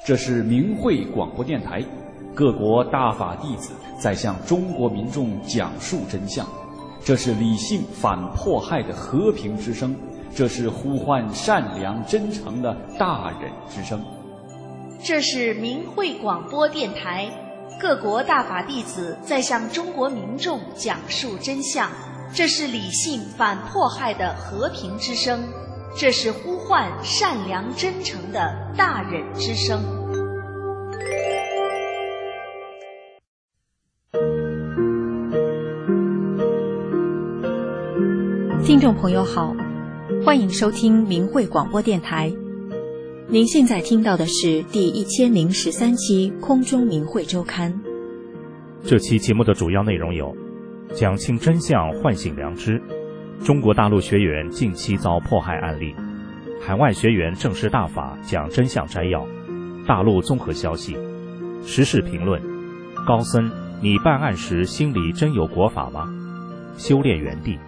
这是明慧广播电台，各国大法弟子在向中国民众讲述真相。这是理性反迫害的和平之声，这是呼唤善良真诚的大忍之声。 这是明慧广播电台，各国大法弟子在向中国民众讲述真相。这是理性反迫害的和平之声，这是呼唤善良真诚的大忍之声。 听众朋友好，欢迎收听明慧广播电台。您现在听到的是第1013期空中明慧周刊。 这期节目的主要内容有：讲清真相，唤醒良知；中国大陆学员近期遭迫害案例；海外学员正式大法讲真相摘要；大陆综合消息；时事评论；高僧，你办案时心里真有国法吗？修炼原地。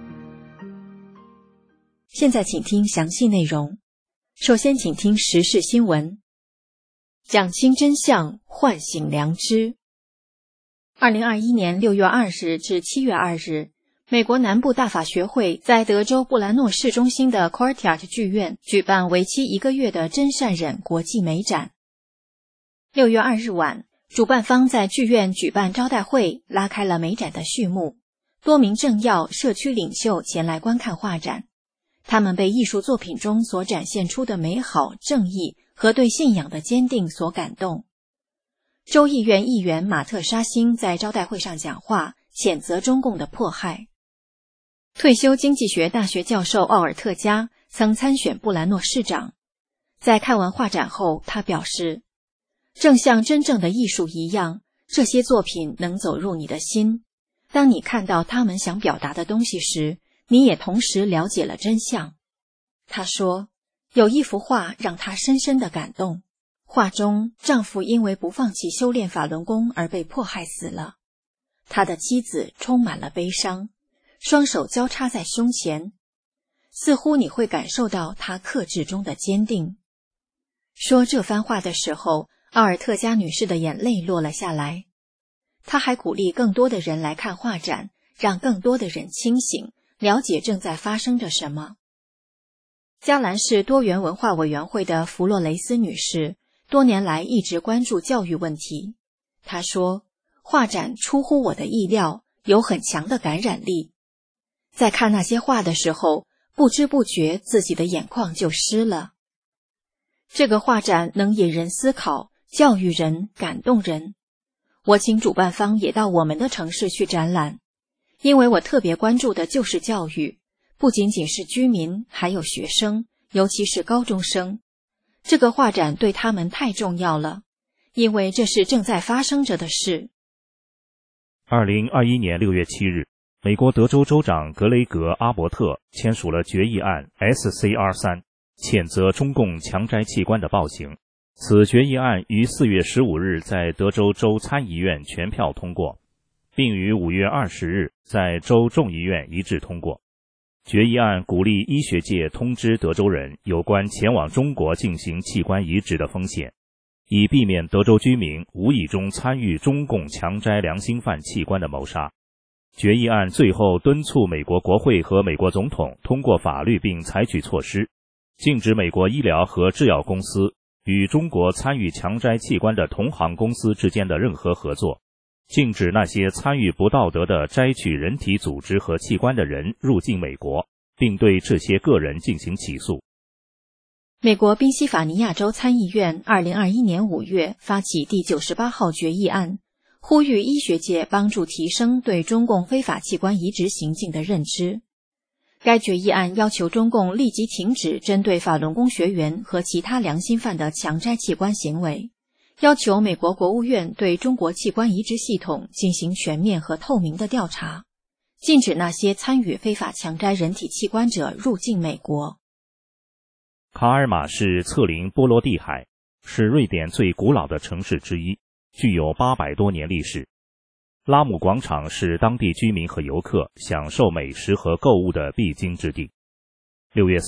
现在请听详细内容。首先请听时事新闻。讲清真相，唤醒良知。2021年6月20日至7月2日，美国南部大法学会在德州布兰诺市中心的 Courtyard 剧院举办为期1个月的真善忍国际美展。6月2日晚，主办方在剧院举办招待会，拉开了美展的序幕。多名政要、社区领袖前来观看画展，他们被艺术作品中所展现出的美好、正义和对信仰的坚定所感动。州议院议员马特沙辛在招待会上讲话，谴责中共的迫害。退休经济学大学教授奥尔特加曾参选布兰诺市长，在看完画展后，他表示，正像真正的艺术一样，这些作品能走入你的心。当你看到他们想表达的东西时，你也同时了解了真相。他说，有一幅画让他深深的感动。画中，丈夫因为不放弃修炼法轮功而被迫害死了。他的妻子充满了悲伤，双手交叉在胸前，似乎你会感受到他克制中的坚定。说这番话的时候，奥尔特加女士的眼泪落了下来。她还鼓励更多的人来看画展，让更多的人清醒，了解正在发生着什么。加兰市多元文化委员会的弗洛雷斯女士多年来一直关注教育问题。她说，画展出乎我的意料，有很强的感染力。在看那些画的时候，不知不觉自己的眼眶就湿了。这个画展能引人思考，教育人，感动人。我请主办方也到我们的城市去展览，因为我特别关注的就是教育，不仅仅是居民，还有学生，尤其是高中生。这个画展对他们太重要了，因为这是正在发生着的事。 2021年6月7日，美国德州州长格雷格·阿伯特签署了决议案 SCR3， 谴责中共强摘器官的暴行。此决议案于4月15日在德州州参议院全票通过，并于5月20日在州众议院一致通过。决议案鼓励医学界通知德州人有关前往中国进行器官移植的风险，以避免德州居民无意中参与中共强摘良心犯器官的谋杀。决议案最后敦促美国国会和美国总统通过法律并采取措施，禁止美国医疗和制药公司与中国参与强摘器官的同行公司之间的任何合作，禁止那些参与不道德的摘取人体组织和器官的人入境美国，并对这些个人进行起诉。 美国宾夕法尼亚州参议院2021年5月发起第98号决议案，呼吁医学界帮助提升对中共非法器官移植行径的认知。该决议案要求中共立即停止针对法轮功学员和其他良心犯的强摘器官行为，要求美国国务院对中国器官移植系统进行全面和透明的调查，禁止那些参与非法强摘人体器官者入境美国。 卡尔马是侧临波罗的海，是瑞典最古老的城市之一，具有800多年历史。拉姆广场是当地居民和游客享受美食和购物的必经之地。6月4日，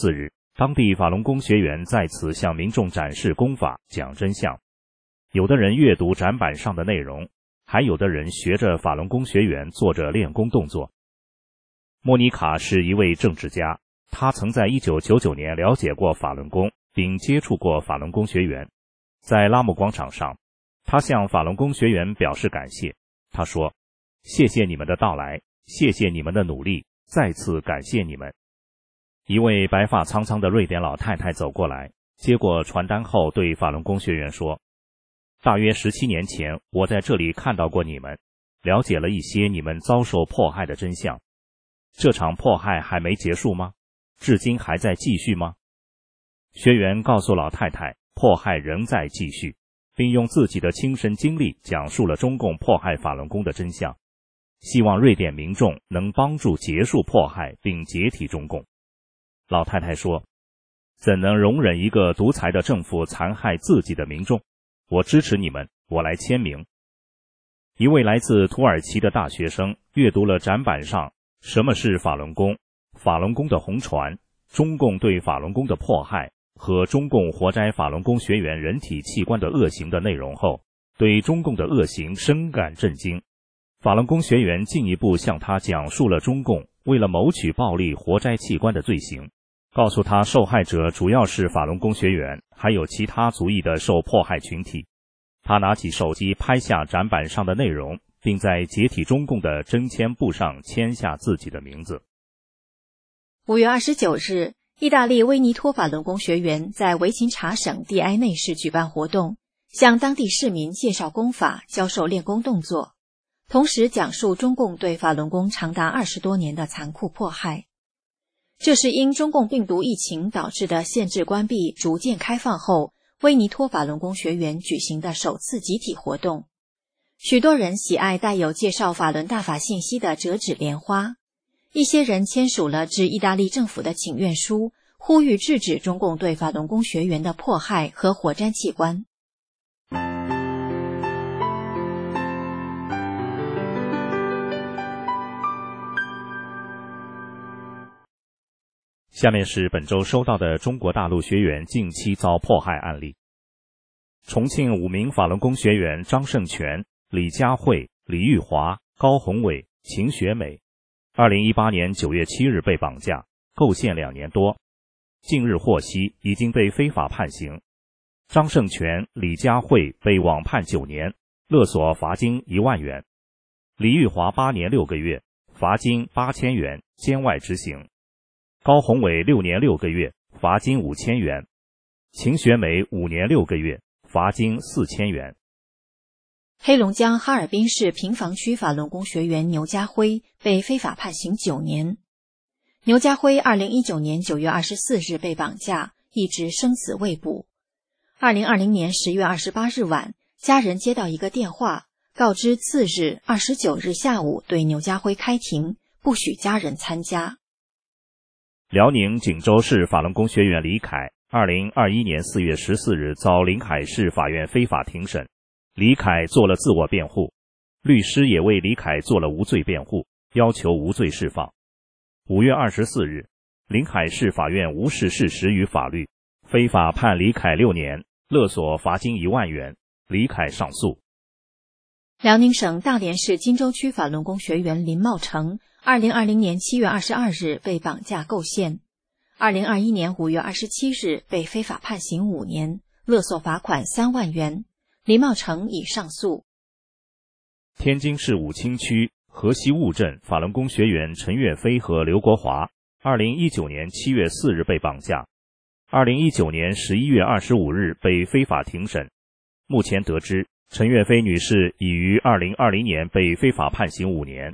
当地法轮功学员在此向民众展示功法，讲真相。有的人阅读展板上的内容，还有的人学着法轮功学员做着练功动作。莫妮卡是一位政治家，她曾在1999年了解过法轮功，并接触过法轮功学员。在拉姆广场上，她向法轮功学员表示感谢。她说：“谢谢你们的到来，谢谢你们的努力，再次感谢你们。”一位白发苍苍的瑞典老太太走过来，接过传单后对法轮功学员说：“大约17年前，我在这里看到过你们，了解了一些你们遭受迫害的真相。这场迫害还没结束吗？至今还在继续吗？”学员告诉老太太，迫害仍在继续，并用自己的亲身经历讲述了中共迫害法轮功的真相，希望瑞典民众能帮助结束迫害并解体中共。老太太说：“怎能容忍一个独裁的政府残害自己的民众？我支持你们，我来签名。”一位来自土耳其的大学生阅读了展板上什么是法轮功、法轮功的红船、中共对法轮功的迫害和中共活摘法轮功学员人体器官的恶行的内容后，对中共的恶行深感震惊。法轮功学员进一步向他讲述了中共为了谋取暴利活摘器官的罪行，告诉他受害者主要是法轮功学员，还有其他族裔的受迫害群体。他拿起手机拍下展板上的内容，并在解体中共的征签簿上签下自己的名字。 5月29日，意大利威尼托法轮功学员在维琴察省蒂埃内市举办活动，向当地市民介绍功法，教授练功动作，同时讲述中共对法轮功长达20多年的残酷迫害。这是因中共病毒疫情导致的限制关闭逐渐开放后，威尼托法轮功学员举行的首次集体活动。许多人喜爱带有介绍法轮大法信息的折纸莲花，一些人签署了致意大利政府的请愿书，呼吁制止中共对法轮功学员的迫害和活摘器官。 下面是本周收到的中国大陆学员近期遭迫害案例。重庆5名法轮功学员张胜全、李佳慧、李玉华、高宏伟、秦学美2018年9月7日被绑架，构陷2年多，近日获悉已经被非法判刑。张胜全、李佳慧被网判9年，勒索罚金1万元；李玉华8年6个月，罚金8000元，监外执行；高宏伟6年6个月，罚金5000元；秦学美5年6个月，罚金4000元。 黑龙江哈尔滨市平房区法轮功学员牛家辉被非法判刑9年。牛家辉2019年9月24日被绑架，一直生死未卜。2020年10月28日晚，家人接到一个电话，告知次日29日下午对牛家辉开庭，不许家人参加。 辽宁锦州市法轮功学员李凯2021年4月14日遭临海市法院非法庭审，李凯做了自我辩护，律师也为李凯做了无罪辩护，要求无罪释放。5月24日，临海市法院无视事实与法律，非法判李凯6年，勒索罚金1万元，李凯上诉。 辽宁省大连市金州区法轮功学员林茂成2020年7月22日被绑架构陷，2021年5月27日被非法判刑5年，勒索罚款3万元，林茂成已上诉。 天津市武清区河西务镇法轮功学员陈岳飞和刘国华2019年7月4日被绑架，2019年11月25日被非法庭审。目前得知，陈岳飞女士已于2020年被非法判刑5年。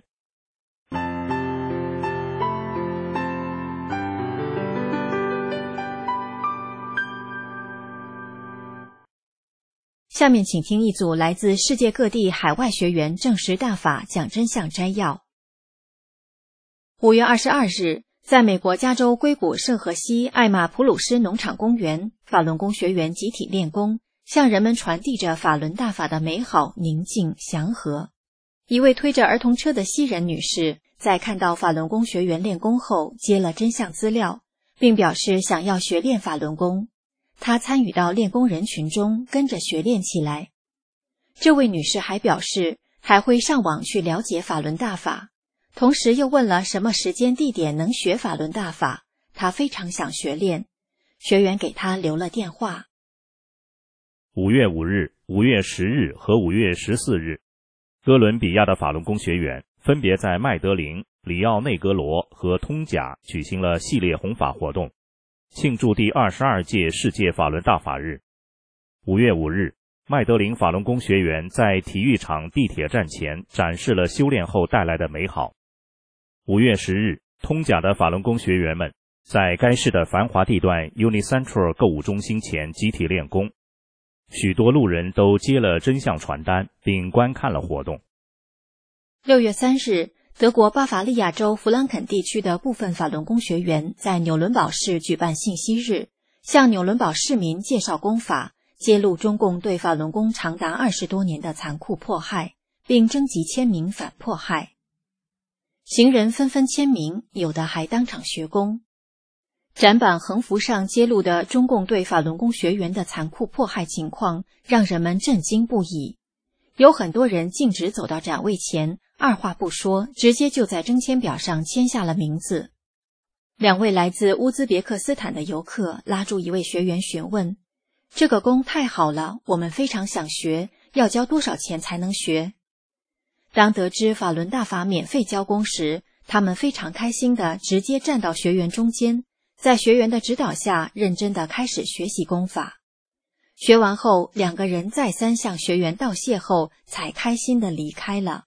下面请听一组来自世界各地海外学员证实大法讲真相摘要。5月22日，在美国加州硅谷圣荷西艾玛普鲁斯农场公园，法轮功学员集体练功，向人们传递着法轮大法的美好、宁静、祥和。一位推着儿童车的西人女士，在看到法轮功学员练功后，接了真相资料， 并表示想要学练法轮功。她参与到练功人群中，跟着学练起来。这位女士还表示，还会上网去了解法轮大法，同时又问了什么时间地点能学法轮大法，她非常想学练。学员给她留了电话。 5月5日、5月10日和5月14日，哥伦比亚的法轮功学员分别在麦德林、里奥内格罗和通贾举行了系列弘法活动，庆祝第22届世界法轮大法日。5月5日，麦德林法轮功学员在体育场地铁站前展示了修炼后带来的美好。5月10日，通贾的法轮功学员们在该市的繁华地段 Unicentral 购物中心前集体练功，许多路人都接了真相传单并观看了活动。 6月3日，德国巴伐利亚州弗兰肯地区的部分法轮功学员在纽伦堡市举办信息日，向纽伦堡市民介绍功法，揭露中共对法轮功长达20多年的残酷迫害，并征集签名反迫害。行人纷纷签名，有的还当场学功。展板横幅上揭露的中共对法轮功学员的残酷迫害情况，让人们震惊不已。有很多人径直走到展位前，二话不说，直接就在征签表上签下了名字。2位来自乌兹别克斯坦的游客拉住一位学员询问：“这个功太好了，我们非常想学，要交多少钱才能学？”当得知法轮大法免费教功时，他们非常开心地直接站到学员中间，在学员的指导下认真地开始学习功法。学完后，2个人再三向学员道谢后，才开心地离开了。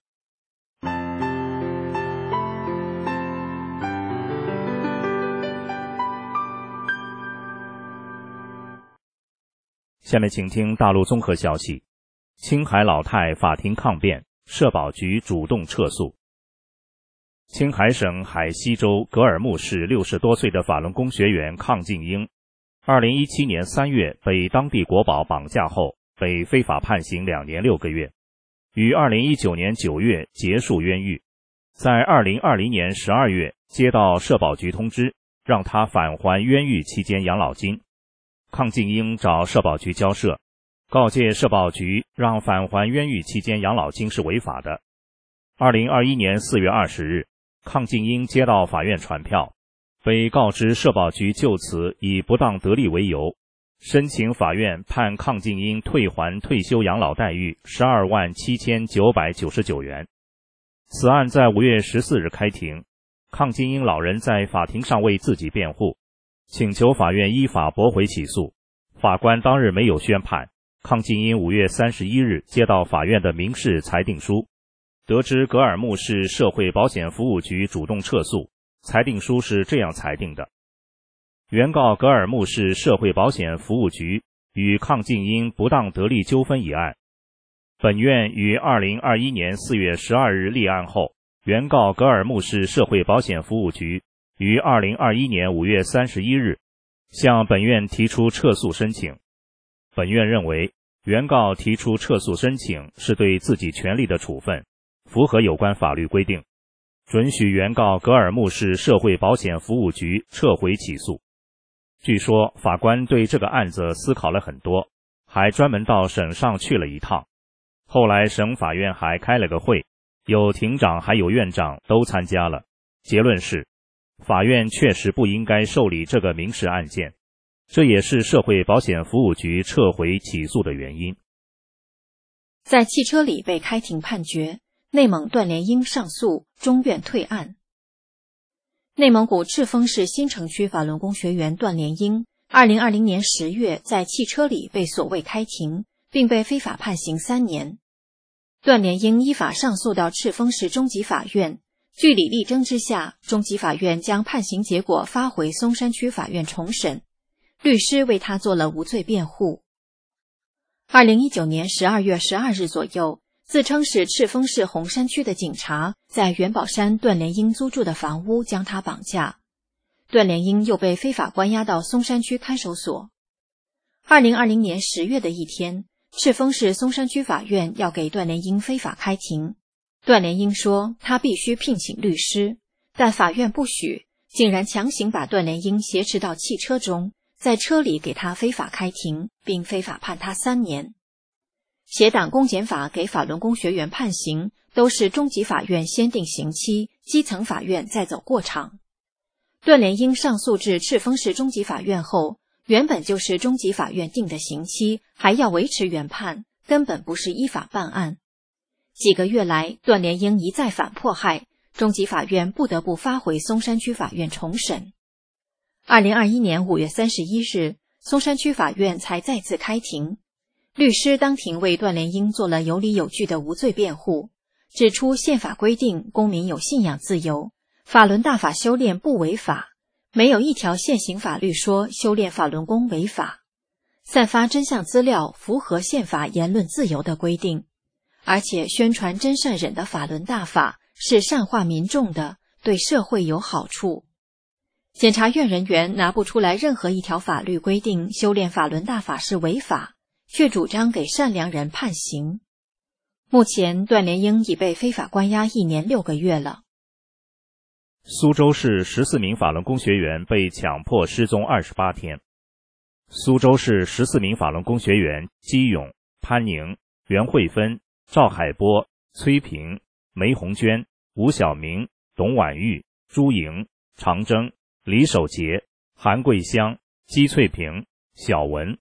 下面请听大陆综合消息：青海老太法庭抗辩，社保局主动撤诉。青海省海西州格尔木市60多岁的法轮功学员抗静英，2017年3月被当地国保绑架后，被非法判刑2年6个月，于2019年9月结束冤狱。在2020年12月接到社保局通知，让他返还冤狱期间养老金。抗静英找社保局交涉，告诫社保局让返还冤狱期间养老金是违法的。2021年4月20日，抗静英接到法院传票，被告知社保局就此以不当得利为由，申请法院判抗静英退还退休养老待遇12万7999元。此案在5月14日开庭，抗静英老人在法庭上为自己辩护，请求法院依法驳回起诉。法官当日没有宣判。抗静英5月31日接到法院的民事裁定书，得知格尔木市社会保险服务局主动撤诉。裁定书是这样裁定的：原告格尔木市社会保险服务局与抗静英不当得利纠纷一案，本院于2021年4月12日立案后，原告格尔木市社会保险服务局于2021年5月31日向本院提出撤诉申请。本院认为，原告提出撤诉申请是对自己权利的处分，符合有关法律规定，准许原告格尔木市社会保险服务局撤回起诉。据说法官对这个案子思考了很多，还专门到省上去了一趟。后来省法院还开了个会，有庭长还有院长都参加了。结论是，法院确实不应该受理这个民事案件，这也是社会保险服务局撤回起诉的原因。 在汽车里被开庭判决，内蒙段连英上诉，中院退案。内蒙古赤峰市新城区法轮功学员段连英2020年10月在汽车里被所谓开庭，并被非法判刑3年。段连英依法上诉到赤峰市中级法院，据理力争之下，中级法院将判刑结果发回松山区法院重审，律师为他做了无罪辩护。2019年12月12日左右，自称是赤峰市红山区的警察在元宝山段连英租住的房屋将他绑架，段连英又被非法关押到松山区看守所。2020年10月的一天，赤峰市松山区法院要给段连英非法开庭，段连英说他必须聘请律师，但法院不许， 竟然强行把段连英挟持到汽车中，在车里给他非法开庭，并非法判他3年。协党公检法给法轮功学员判刑，都是中级法院先定刑期，基层法院再走过场。段连英上诉至赤峰市中级法院后，原本就是中级法院定的刑期，还要维持原判，根本不是依法办案。几个月来，段连英一再反迫害，中级法院不得不发回松山区法院重审。2021年5月31日，松山区法院才再次开庭。律师当庭为段连英做了有理有据的无罪辩护，指出宪法规定公民有信仰自由，法轮大法修炼不违法，没有一条现行法律说修炼法轮功违法。散发真相资料符合宪法言论自由的规定，而且宣传真善忍的法轮大法是善化民众的，对社会有好处。检察院人员拿不出来任何一条法律规定修炼法轮大法是违法，却主张给善良人判刑。目前段连英已被非法关押1年6个月了。 苏州市14名法轮功学员被强迫失踪28天。苏州市14名法轮功学员姬勇、潘宁、袁慧芬、赵海波、崔平、梅红娟、吴晓明、董婉玉、朱莹、常征、李守杰、韩桂香、姬翠萍、小文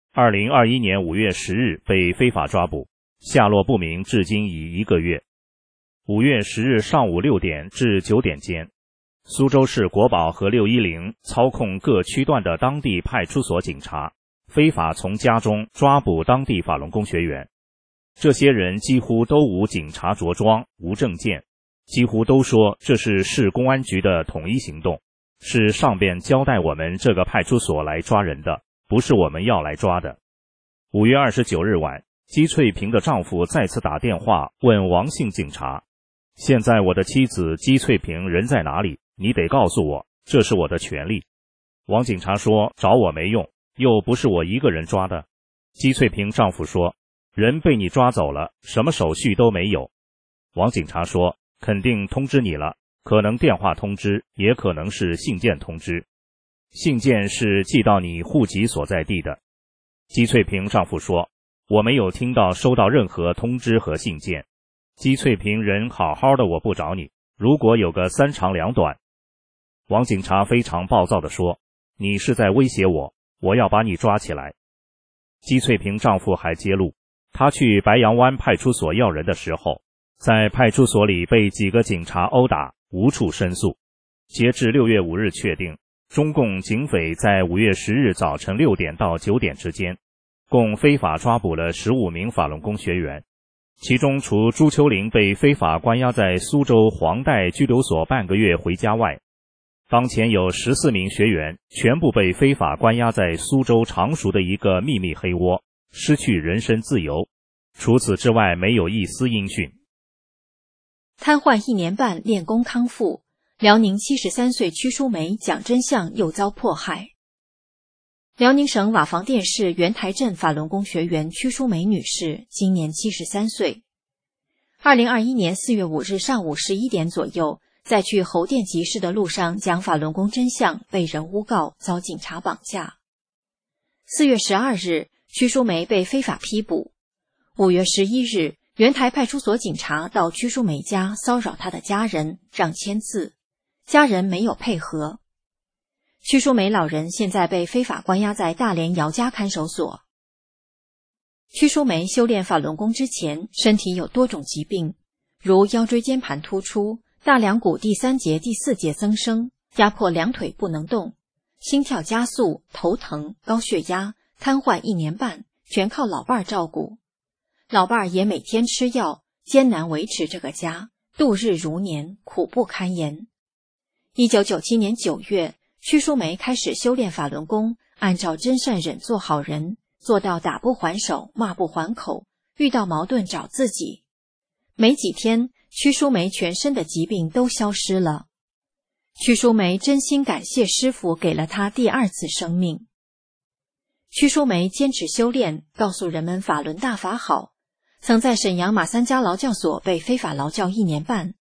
2021年5月10日被非法抓捕，下落不明至今已1个月。5月10日上午6点至9点间，苏州市国保和610操控各区段的当地派出所警察，非法从家中抓捕当地法轮功学员。这些人几乎都无警察着装，无证件，几乎都说这是市公安局的统一行动，是上边交代我们这个派出所来抓人的，不是我们要来抓的。5月29日晚，姬翠萍的丈夫再次打电话问王姓警察，现在我的妻子姬翠萍人在哪里？你得告诉我，这是我的权利。王警察说找我没用，又不是我一个人抓的。姬翠萍丈夫说人被你抓走了，什么手续都没有。王警察说肯定通知你了，可能电话通知，也可能是信件通知。信件是寄到你户籍所在地的。姬翠萍丈夫说我没有听到收到任何通知和信件。姬翠萍人好好的，我不找你，如果有个3长2短。王警察非常暴躁地说你是在威胁我，我要把你抓起来。姬翠萍丈夫还揭露，他去白杨湾派出所要人的时候，在派出所里被几个警察殴打，无处申诉。截至6月5日确定，中共警匪在5月10日早晨6点到9点之间，共非法抓捕了15名法轮功学员，其中除朱秋玲被非法关押在苏州黄带拘留所半个月回家外，当前有14名学员全部被非法关押在苏州常熟的一个秘密黑窝，失去人身自由，除此之外没有一丝音讯。 瘫痪1年半练功康复，辽宁73岁屈淑梅讲真相又遭迫害。辽宁省瓦房店市原台镇法轮功学员屈淑梅女士今年73岁。2021年4月5日上午11点左右，在去侯店集市的路上讲法轮功真相，被人诬告遭警察绑架。4月12日，屈淑梅被非法批捕。5月11日，原台派出所警察到屈淑梅家骚扰她的家人，让签字，家人没有配合。屈淑梅老人现在被非法关押在大连姚家看守所。屈淑梅修炼法轮功之前，身体有多种疾病，如腰椎间盘突出、大梁骨第3节、第4节增生，压迫2腿不能动，心跳加速、头疼、高血压，瘫痪1年半，全靠老伴儿照顾。老伴儿也每天吃药，艰难维持这个家，度日如年，苦不堪言。1997年9月，屈淑梅开始修炼法轮功，按照真善忍做好人，做到打不还手，骂不还口，遇到矛盾找自己。没几天，屈淑梅全身的疾病都消失了。屈淑梅真心感谢师父给了她第2次生命。屈淑梅坚持修炼，告诉人们法轮大法好，曾在沈阳马三家劳教所被非法劳教1年半。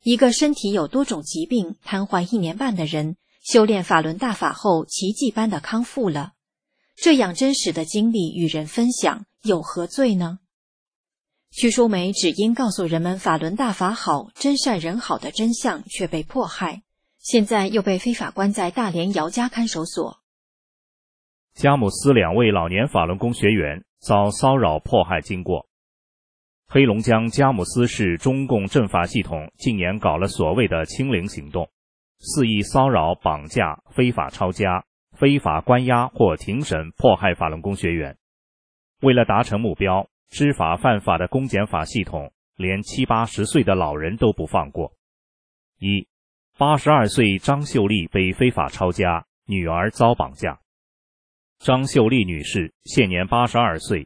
一个身体有多种疾病、瘫痪1年半的人，修炼法轮大法后奇迹般的康复了。这样真实的经历与人分享，有何罪呢？屈淑梅只因告诉人们法轮大法好、真善人好的真相，却被迫害，现在又被非法关在大连姚家看守所。 佳木斯2位老年法轮功学员遭骚扰迫害经过。黑龙江佳木斯市中共政法系统近年搞了所谓的清零行动，肆意骚扰、绑架、非法抄家、非法关押或庭审迫害法轮功学员。为了达成目标，知法犯法的公检法系统连70、80岁的老人都不放过。82岁张秀丽被非法抄家，女儿遭绑架。张秀丽女士现年82岁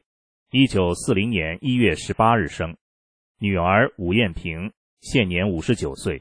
，1940年1月18日生，女儿武艳萍现年59岁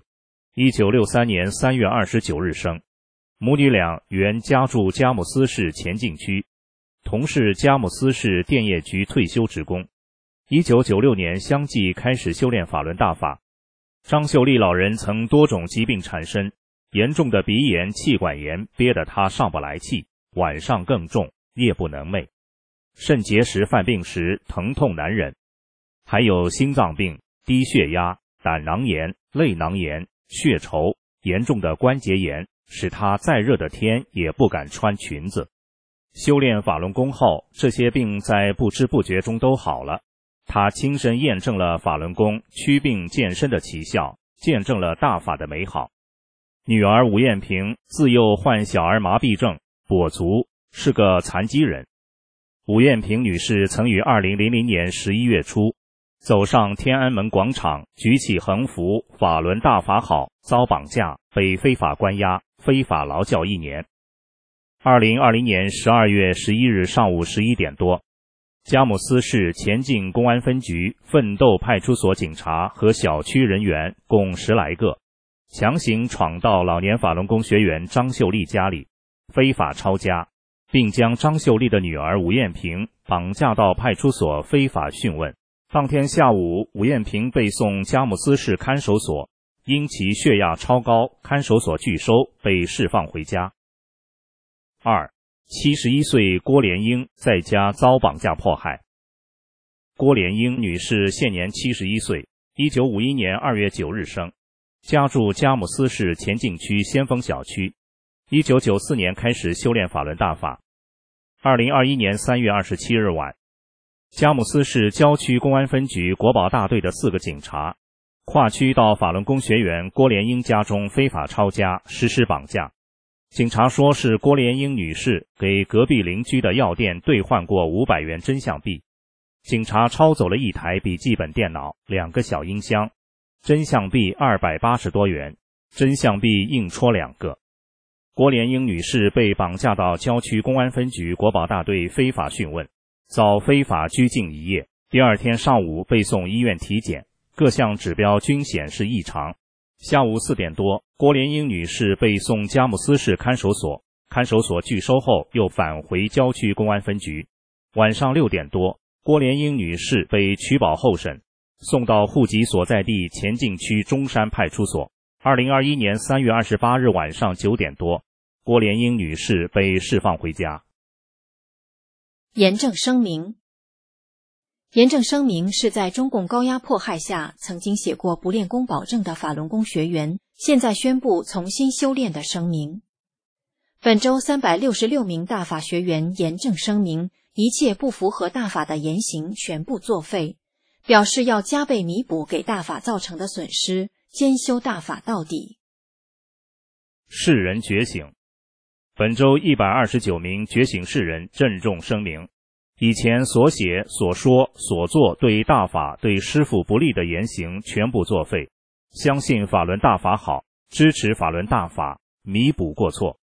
，1963年3月29日生，母女俩原家住佳木斯市前进区，同是佳木斯市电业局退休职工。1996年相继开始修炼法轮大法。张秀丽老人曾多种疾病缠身，严重的鼻炎、气管炎憋得她上不来气，晚上更重，夜不能寐。肾结石犯病时疼痛难忍，还有心脏病、低血压、胆囊炎、泪囊炎、血稠，严重的关节炎使她再热的天也不敢穿裙子。修炼法轮功后，这些病在不知不觉中都好了。他亲身验证了法轮功祛病健身的奇效，见证了大法的美好。女儿武艳萍自幼患小儿麻痹症，跛足，是个残疾人。武艳萍女士曾于2000年11月初走上天安门广场，举起横幅“法轮大法好”，遭绑架，被非法关押，非法劳教1年。2020年12月11日上午11点多，佳木斯市前进公安分局奋斗派出所警察和小区人员共10来个，强行闯到老年法轮功学员张秀丽家里，非法抄家，并将张秀丽的女儿武艳萍绑架到派出所非法讯问。当天下午，武艳萍被送佳木斯市看守所，因其血压超高，看守所拒收，被释放回家。71岁郭莲英在家遭绑架迫害。郭莲英女士现年71岁，1951年2月9日生，家住佳木斯市前进区先锋小区。1994年开始修炼法轮大法。2021年3月27日晚，佳木斯市郊区公安分局国保大队的4个警察跨区到法轮功学员郭莲英家中非法抄家，实施绑架。警察说是郭莲英女士给隔壁邻居的药店兑换过500元真相币。警察抄走了1台笔记本电脑、2个小音箱，真相币280多元，真相币硬戳2个。郭莲英女士被绑架到郊区公安分局国保大队非法讯问，遭非法拘禁1夜，第2天上午被送医院体检，各项指标均显示异常。下午4点多，郭莲英女士被送佳木斯市看守所，看守所拒收后又返回郊区公安分局。晚上6点多，郭莲英女士被取保候审，送到户籍所在地前进区中山派出所。2021年3月28日晚上9点多，郭莲英女士被释放回家。 严正声明。严正声明是在中共高压迫害下曾经写过不练功保证的法轮功学员，现在宣布重新修炼的声明。本周366名大法学员严正声明，一切不符合大法的言行全部作废，表示要加倍弥补给大法造成的损失，兼修大法到底。 世人觉醒。本周129名觉醒世人郑重声明，以前所写、所说、所做对大法、对师父不利的言行全部作废，相信法轮大法好，支持法轮大法，弥补过错。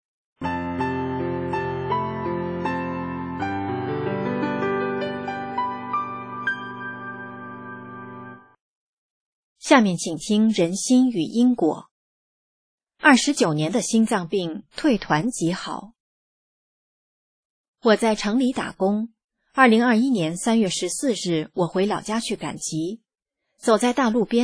下面请听人心与因果。29年的心脏病退团即好。我在城里打工，2021年3月14日我回老家去赶集，走在大路边，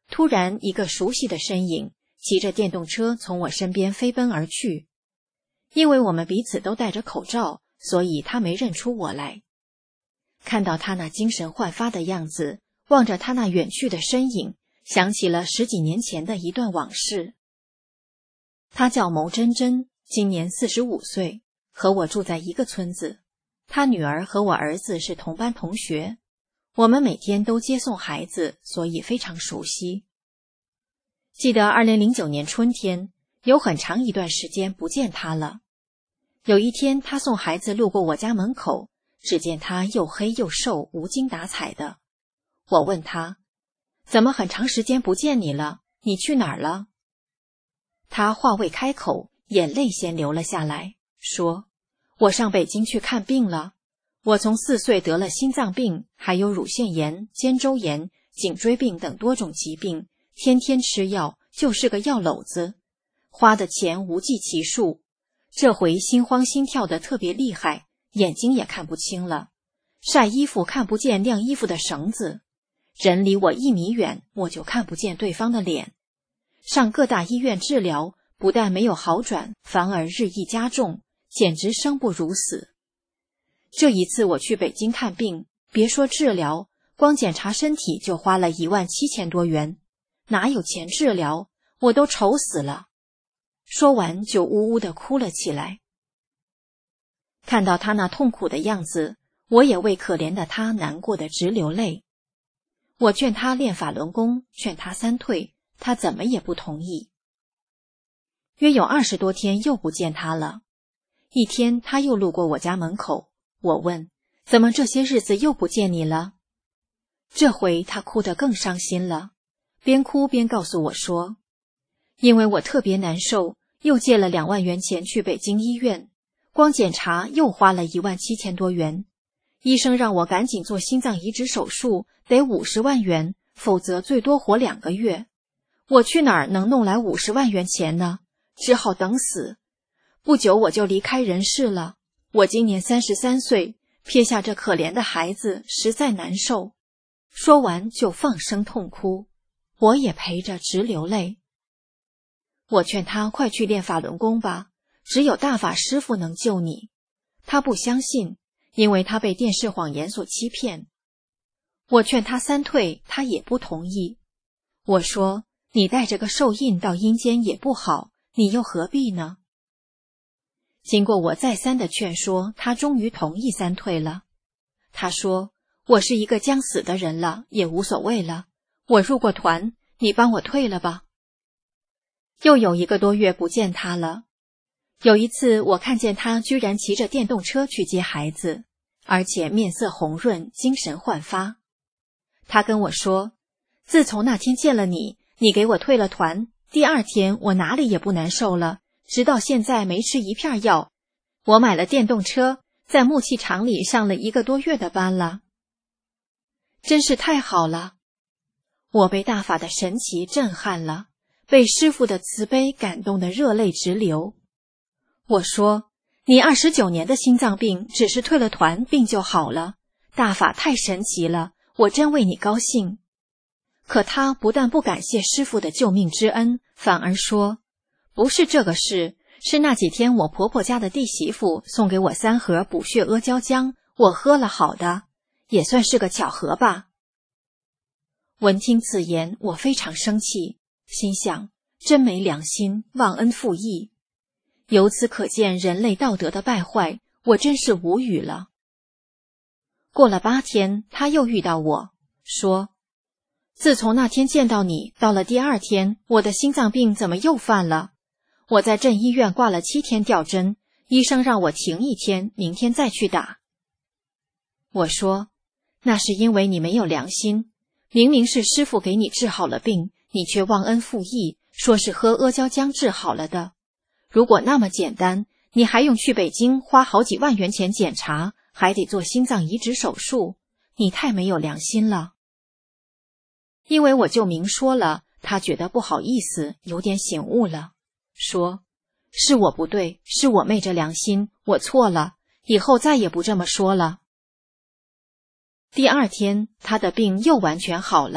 突然一个熟悉的身影骑着电动车从我身边飞奔而去。因为我们彼此都戴着口罩，所以他没认出我来。看到他那精神焕发的样子，望着他那远去的身影，想起了10几年前的一段往事。他叫牟珍珍，今年45岁，和我住在一个村子。他女儿和我儿子是同班同学，我们每天都接送孩子，所以非常熟悉。记得2009年春天，有很长一段时间不见他了。有一天，他送孩子路过我家门口，只见他又黑又瘦，无精打采的。我问他，怎么很长时间不见你了？你去哪儿了？他话未开口，眼泪先流了下来，说，我上北京去看病了。我从4岁得了心脏病，还有乳腺炎、肩周炎、颈椎病等多种疾病，天天吃药，就是个药篓子，花的钱无计其数。这回心慌心跳的特别厉害，眼睛也看不清了，晒衣服看不见晾衣服的绳子，人离我1米远，我就看不见对方的脸。上各大医院治疗，不但没有好转，反而日益加重，简直生不如死。这一次我去北京看病，别说治疗，光检查身体就花了17000多元，哪有钱治疗，我都愁死了。说完就呜呜地哭了起来。看到他那痛苦的样子，我也为可怜的他难过得直流泪。我劝他练法轮功，劝他3退，他怎么也不同意。约有20多天又不见他了。一天他又路过我家门口，我问，怎么这些日子又不见你了？这回他哭得更伤心了，边哭边告诉我说，因为我特别难受，又借了2万元钱去北京医院，光检查又花了17000多元。医生让我赶紧做心脏移植手术，得50万元，否则最多活2个月。我去哪儿能弄来50万元钱呢？只好等死。不久我就离开人世了。我今年33岁，撇下这可怜的孩子，实在难受。说完就放声痛哭，我也陪着直流泪。我劝他快去练法轮功吧，只有大法师父能救你。他不相信，因为他被电视谎言所欺骗。我劝他3退，他也不同意。我说，你带着个寿印到阴间也不好，你又何必呢？经过我再三的劝说，他终于同意3退了。他说，我是一个将死的人了，也无所谓了，我入过团，你帮我退了吧。又有1个多月不见他了。有一次我看见他居然骑着电动车去接孩子，而且面色红润，精神焕发。他跟我说，自从那天见了你，你给我退了团，第2天我哪里也不难受了，直到现在没吃一片药。我买了电动车，在木器厂里上了1个多月的班了。真是太好了。我被大法的神奇震撼了，被师父的慈悲感动得热泪直流。我说，你29年的心脏病只是退了团，病就好了，大法太神奇了，我真为你高兴。可他不但不感谢师父的救命之恩，反而说，不是这个事，是那几天我婆婆家的弟媳妇送给我3盒补血阿胶浆，我喝了好的，也算是个巧合吧。闻听此言，我非常生气，心想，真没良心，忘恩负义。由此可见人类道德的败坏，我真是无语了。过了8天，他又遇到我，说，自从那天见到你，到了第2天，我的心脏病怎么又犯了？我在镇医院挂了7天吊针，医生让我停1天，明天再去打。我说，那是因为你没有良心，明明是师父给你治好了病，你却忘恩负义，说是喝阿胶浆治好了的。如果那么简单，你还用去北京花好几万元钱检查，还得做心脏移植手术，你太没有良心了。因为我就明说了，他觉得不好意思，有点醒悟了，说，是我不对，是我昧着良心，我错了，以后再也不这么说了。第2天，他的病又完全好了，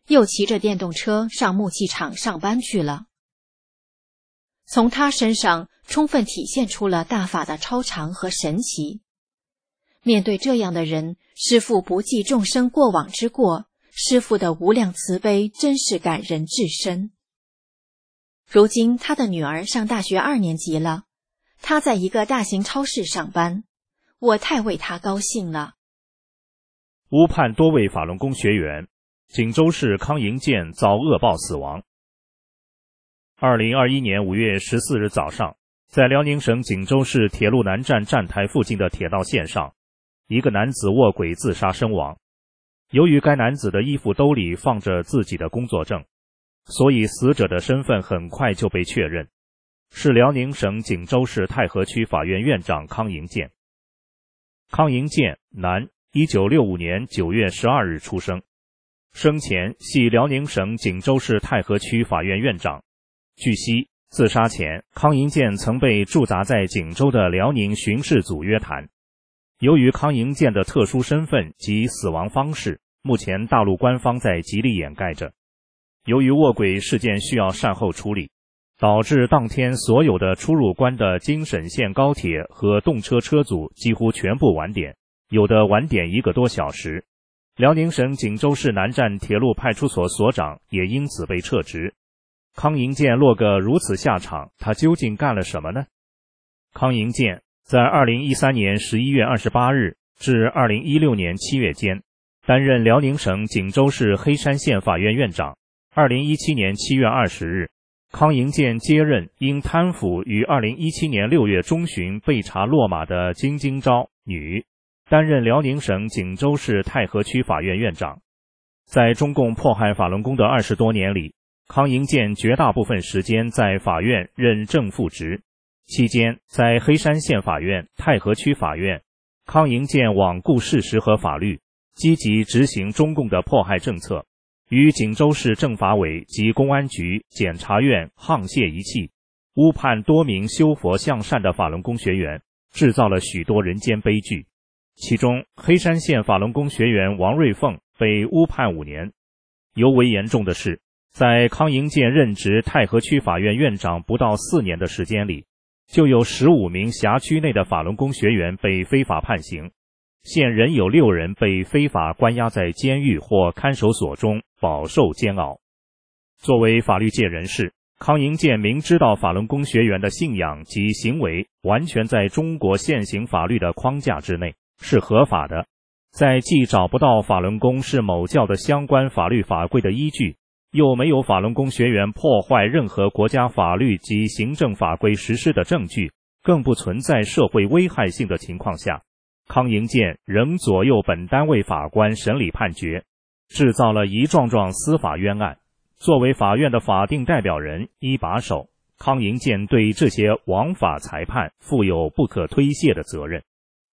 又骑着电动车上木器厂上班去了。从他身上充分体现出了大法的超常和神奇。面对这样的人，师父不计众生过往之过，师父的无量慈悲真是感人至深。如今他的女儿上大学2年级了，他在一个大型超市上班，我太为他高兴了。 乌畔多位法轮功学员，锦州市康营健遭恶报死亡。2021年5月14日早上，在辽宁省锦州市铁路南站站台附近的铁道线上，一个男子卧轨自杀身亡。由于该男子的衣服兜里放着自己的工作证，所以死者的身份很快就被确认，是辽宁省锦州市太和区法院院长康营健。康营健，男，1965年9月12日出生，生前系辽宁省锦州市太和区法院院长。据悉，自杀前，康营健曾被驻扎在锦州的辽宁巡视组约谈。由于康营健的特殊身份及死亡方式，目前大陆官方在极力掩盖着。由于卧轨事件需要善后处理，导致当天所有的出入关的京沈线高铁和动车车组几乎全部晚点，有的晚点1个多小时。辽宁省锦州市南站铁路派出所所长也因此被撤职。康营健落个如此下场，他究竟干了什么呢？康营健在2013年11月28日至2016年7月间担任辽宁省锦州市黑山县法院院长。2017年7月20日，康营健接任因贪腐于2017年6月中旬被查落马的金京昭，女，担任辽宁省锦州市太和区法院院长。在中共迫害法轮功的20多年里，康营健绝大部分时间在法院任正副职，期间在黑山县法院、太和区法院，康营健罔顾事实和法律，积极执行中共的迫害政策，与锦州市政法委及公安局、检察院沆瀣一气，乌盼多名修佛向善的法轮功学员，制造了许多人间悲剧。其中，黑山县法轮功学员王瑞凤被乌判5年。尤为严重的是，在康营健任职太和区法院院长不到4年的时间里，就有15名辖区内的法轮功学员被非法判刑，现仍有6人被非法关押在监狱或看守所中，饱受煎熬。作为法律界人士，康营健明知道法轮功学员的信仰及行为完全在中国现行法律的框架之内，是合法的，在既找不到法轮功是某教的相关法律法规的依据，又没有法轮功学员破坏任何国家法律及行政法规实施的证据，更不存在社会危害性的情况下，康营健仍左右本单位法官审理判决，制造了一幢幢司法冤案。作为法院的法定代表人、一把手，康营健对这些枉法裁判负有不可推卸的责任。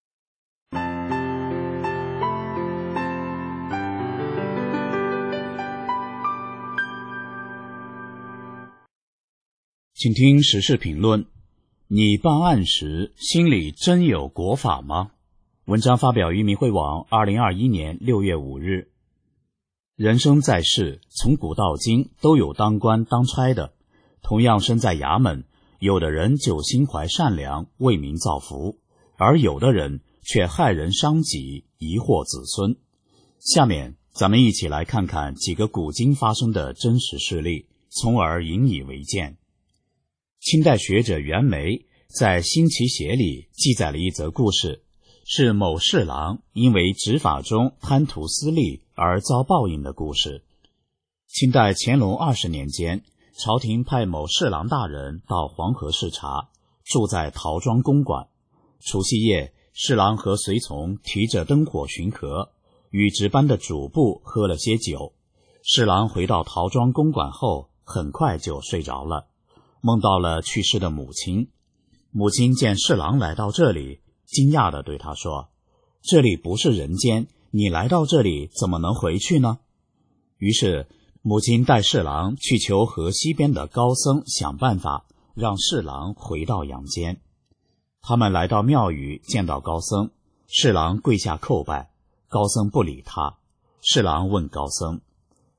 请听时事评论。你办案时心里真有国法吗？文章发表于明慧网2021年6月5日。人生在世，从古到今都有当官当差的，同样身在衙门，有的人就心怀善良，为民造福，而有的人却害人伤己，贻祸子孙。下面咱们一起来看看几个古今发生的真实事例，从而引以为鉴。清代学者袁枚在《新奇写》里记载了一则故事，是某侍郎因为执法中贪图私利而遭报应的故事。清代乾隆20年间，朝廷派某侍郎大人到黄河视察，住在陶庄公馆。除夕夜，侍郎和随从提着灯火巡河，与值班的主簿喝了些酒。侍郎回到陶庄公馆后，很快就睡着了，梦到了去世的母亲。母亲见侍郎来到这里，惊讶地对他说：“这里不是人间，你来到这里怎么能回去呢？”于是母亲带侍郎去求河西边的高僧想办法，让侍郎回到阳间。他们来到庙宇，见到高僧，侍郎跪下叩拜，高僧不理他。侍郎问高僧：“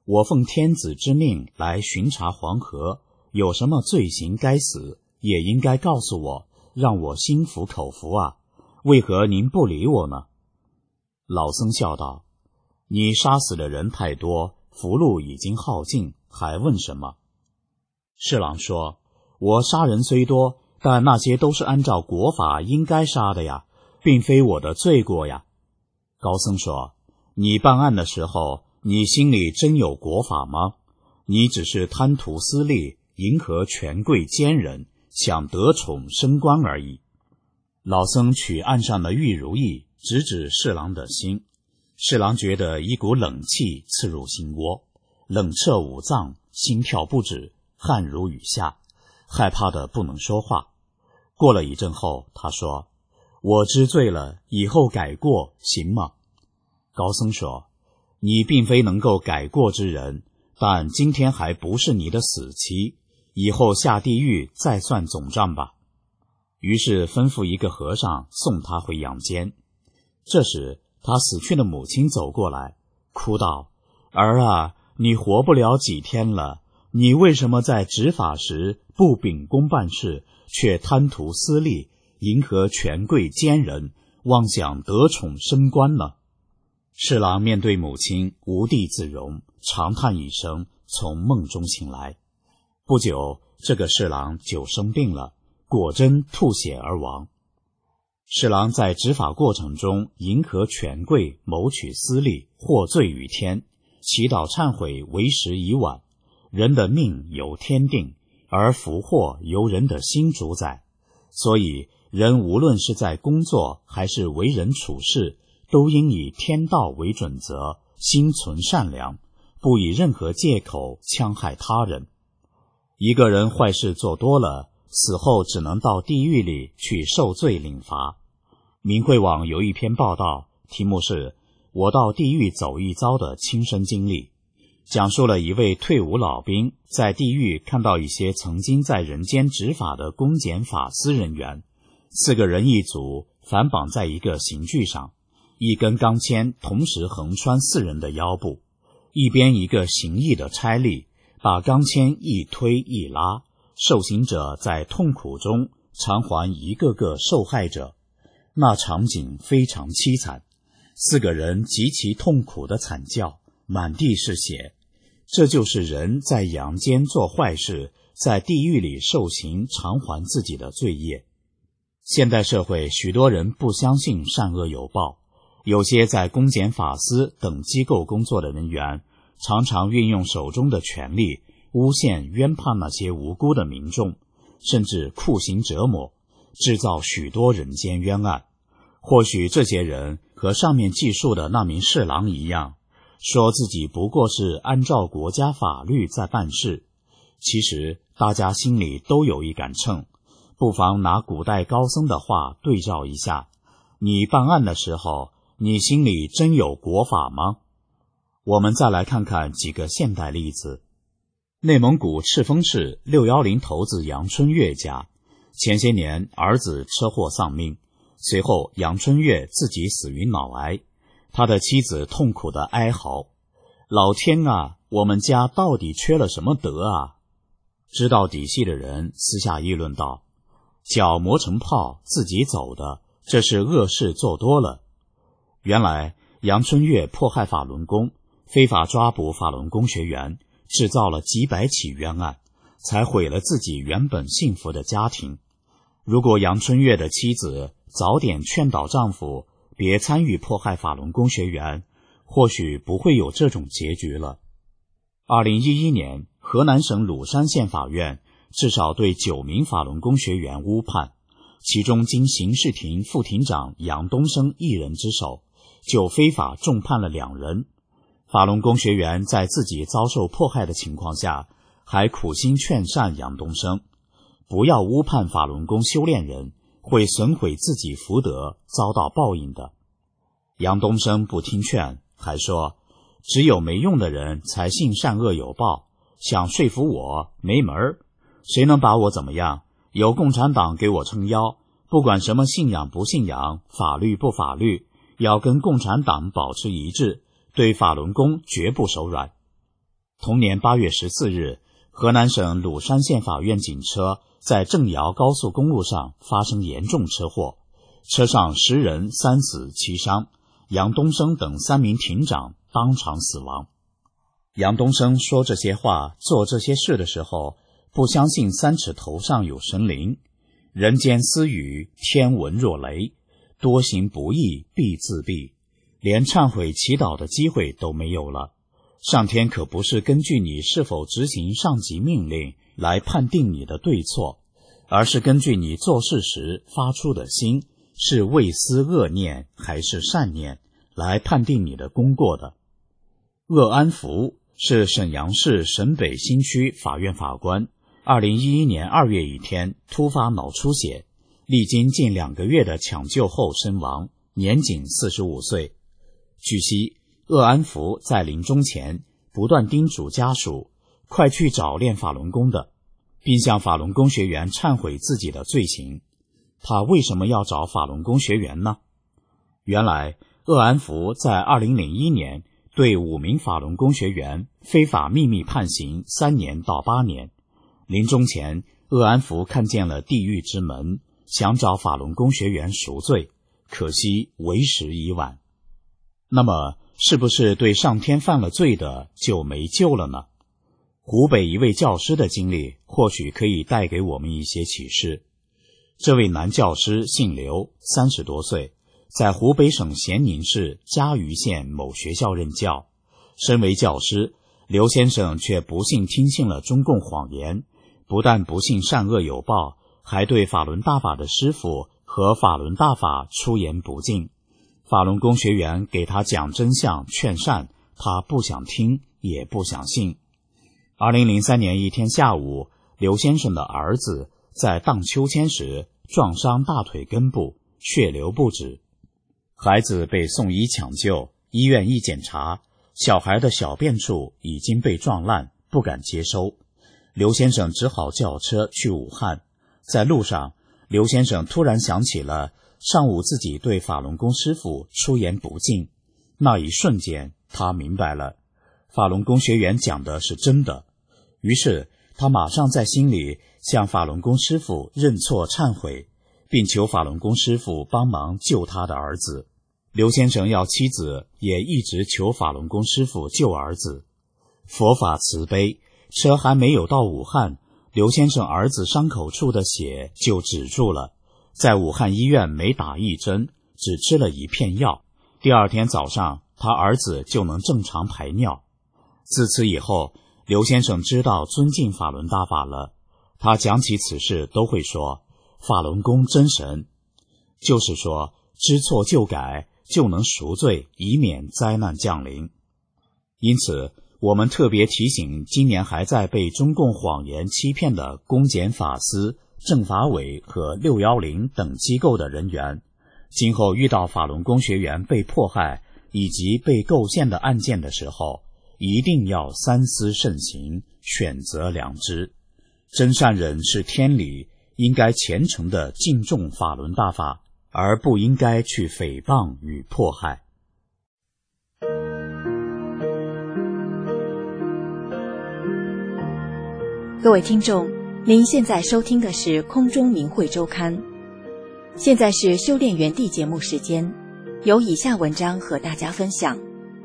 我奉天子之命来巡查黄河，有什么罪行该死，也应该告诉我，让我心服口服啊，为何您不理我呢？老僧笑道，你杀死的人太多，福禄已经耗尽，还问什么？侍郎说，我杀人虽多，但那些都是按照国法应该杀的呀，并非我的罪过呀。高僧说，你办案的时候，你心里真有国法吗？你只是贪图私利，迎合权贵奸人，想得宠升官而已。老僧取案上的玉如意直指侍郎的心，侍郎觉得一股冷气刺入心窝，冷彻五脏，心跳不止，汗如雨下，害怕得不能说话。过了一阵后，他说，我知罪了，以后改过行吗？高僧说，你并非能够改过之人，但今天还不是你的死期，以后下地狱再算总账吧。于是吩咐一个和尚送他回阳间。这时他死去的母亲走过来，哭道，儿啊，你活不了几天了，你为什么在执法时不秉公办事，却贪图私利，迎合权贵奸人，妄想得宠升官呢？侍郎面对母亲无地自容，长叹一声，从梦中醒来。不久，这个侍郎就生病了，果真吐血而亡。侍郎在执法过程中迎合权贵，谋取私利，获罪于天，祈祷忏悔为时已晚。人的命由天定，而福祸由人的心主宰，所以人无论是在工作还是为人处事，都应以天道为准则，心存善良，不以任何借口戕害他人。一个人坏事做多了，死后只能到地狱里去受罪领罚。明慧网有一篇报道，题目是我到地狱走一遭的亲身经历，讲述了一位退伍老兵在地狱看到一些曾经在人间执法的公检法司人员，4个人一组，反绑在一个刑具上，一根钢钎同时横穿4人的腰部，一边一个刑役的差吏把钢钎一推一拉，受刑者在痛苦中偿还一个个受害者。那场景非常凄惨，4个人极其痛苦的惨叫，满地是血。这就是人在阳间做坏事，在地狱里受刑偿还自己的罪业。现代社会许多人不相信善恶有报，有些在公检法司等机构工作的人员常常运用手中的权力诬陷冤判那些无辜的民众，甚至酷刑折磨，制造许多人间冤案。或许这些人和上面记述的那名侍郎一样，说自己不过是按照国家法律在办事。其实大家心里都有一杆秤，不妨拿古代高僧的话对照一下，你办案的时候，你心里真有国法吗？我们再来看看几个现代例子。内蒙古赤峰市610头子杨春月家，前些年儿子车祸丧命，随后杨春月自己死于脑癌，他的妻子痛苦地哀嚎，老天啊，我们家到底缺了什么德啊？知道底细的人私下议论道，脚磨成泡自己走的，这是恶事做多了。原来杨春月迫害法轮功，非法抓捕法轮功学员，制造了几百起冤案，才毁了自己原本幸福的家庭。如果杨春月的妻子早点劝导丈夫别参与迫害法轮功学员，或许不会有这种结局了。2011年，河南省鲁山县法院至少对9名法轮功学员诬判，其中经刑事庭副庭长杨东升一人之手，就非法重判了2人。法轮功学员在自己遭受迫害的情况下，还苦心劝善杨东升，不要诬判法轮功修炼人，会损毁自己福德，遭到报应的。杨东升不听劝，还说只有没用的人才信善恶有报，想说服我没门儿，谁能把我怎么样？有共产党给我撑腰，不管什么信仰不信仰，法律不法律，要跟共产党保持一致，对法轮功绝不手软。 同年8月14日，河南省鲁山县法院警车在郑瑶高速公路上发生严重车祸，车上10人3死7伤，杨东升等3名庭长当场死亡。杨东升说这些话、做这些事的时候，不相信3尺头上有神灵，人间私语，天闻若雷，多行不义必自毙，连忏悔祈祷的机会都没有了。上天可不是根据你是否执行上级命令来判定你的对错，而是根据你做事时发出的心是为思恶念还是善念来判定你的功过的。鄂安福是沈阳市沈北新区法院法官，2011年2月1天突发脑出血，历经近2个月的抢救后身亡，年仅45岁。据悉，鄂安福在临终前不断叮嘱家属快去找练法轮功的，并向法轮功学员忏悔自己的罪行。他为什么要找法轮功学员呢？原来，鄂安福在2001年对5名法轮功学员非法秘密判刑3年到8年。临终前，鄂安福看见了地狱之门，想找法轮功学员赎罪，可惜为时已晚。那么，是不是对上天犯了罪的就没救了呢？湖北一位教师的经历或许可以带给我们一些启示。这位男教师姓刘，30多岁，在湖北省咸宁市嘉鱼县某学校任教。身为教师，刘先生却不幸听信了中共谎言，不但不信善恶有报，还对法轮大法的师父和法轮大法出言不敬。法轮功学员给他讲真相劝善，他不想听也不想信。2003年一天下午，刘先生的儿子在荡秋千时撞伤大腿根部，血流不止。孩子被送医抢救，医院一检查，小孩的小便处已经被撞烂，不敢接收。刘先生只好叫车去武汉。在路上，刘先生突然想起了上午自己对法轮功师父出言不敬，那一瞬间他明白了，法轮功学员讲的是真的。于是他马上在心里向法轮功师父认错忏悔，并求法轮功师父帮忙救他的儿子。刘先生要妻子也一直求法轮功师父救儿子。佛法慈悲，车还没有到武汉，刘先生儿子伤口处的血就止住了，在武汉医院没打1针，只吃了1片药，第2天早上他儿子就能正常排尿。自此以后，刘先生知道尊敬法轮大法了，他讲起此事都会说法轮功真神，就是说知错就改，就能赎罪，以免灾难降临。因此，我们特别提醒今年还在被中共谎言欺骗的公检法司、政法委和610等机构的人员，今后遇到法轮功学员被迫害以及被构陷的案件的时候，一定要三思慎行，选择良知。真善忍是天理，应该虔诚地敬重法轮大法，而不应该去诽谤与迫害。 各位听众，您现在收听的是空中明慧周刊，现在是修炼园地节目时间，有以下文章和大家分享。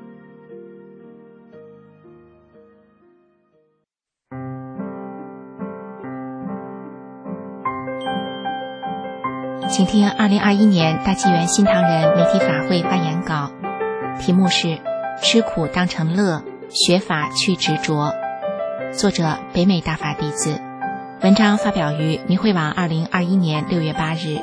请听2021年大纪元新唐人媒体法会发言稿，题目是吃苦当成乐，学法去执着，作者北美大法弟子，文章发表于明慧网2021年6月8日。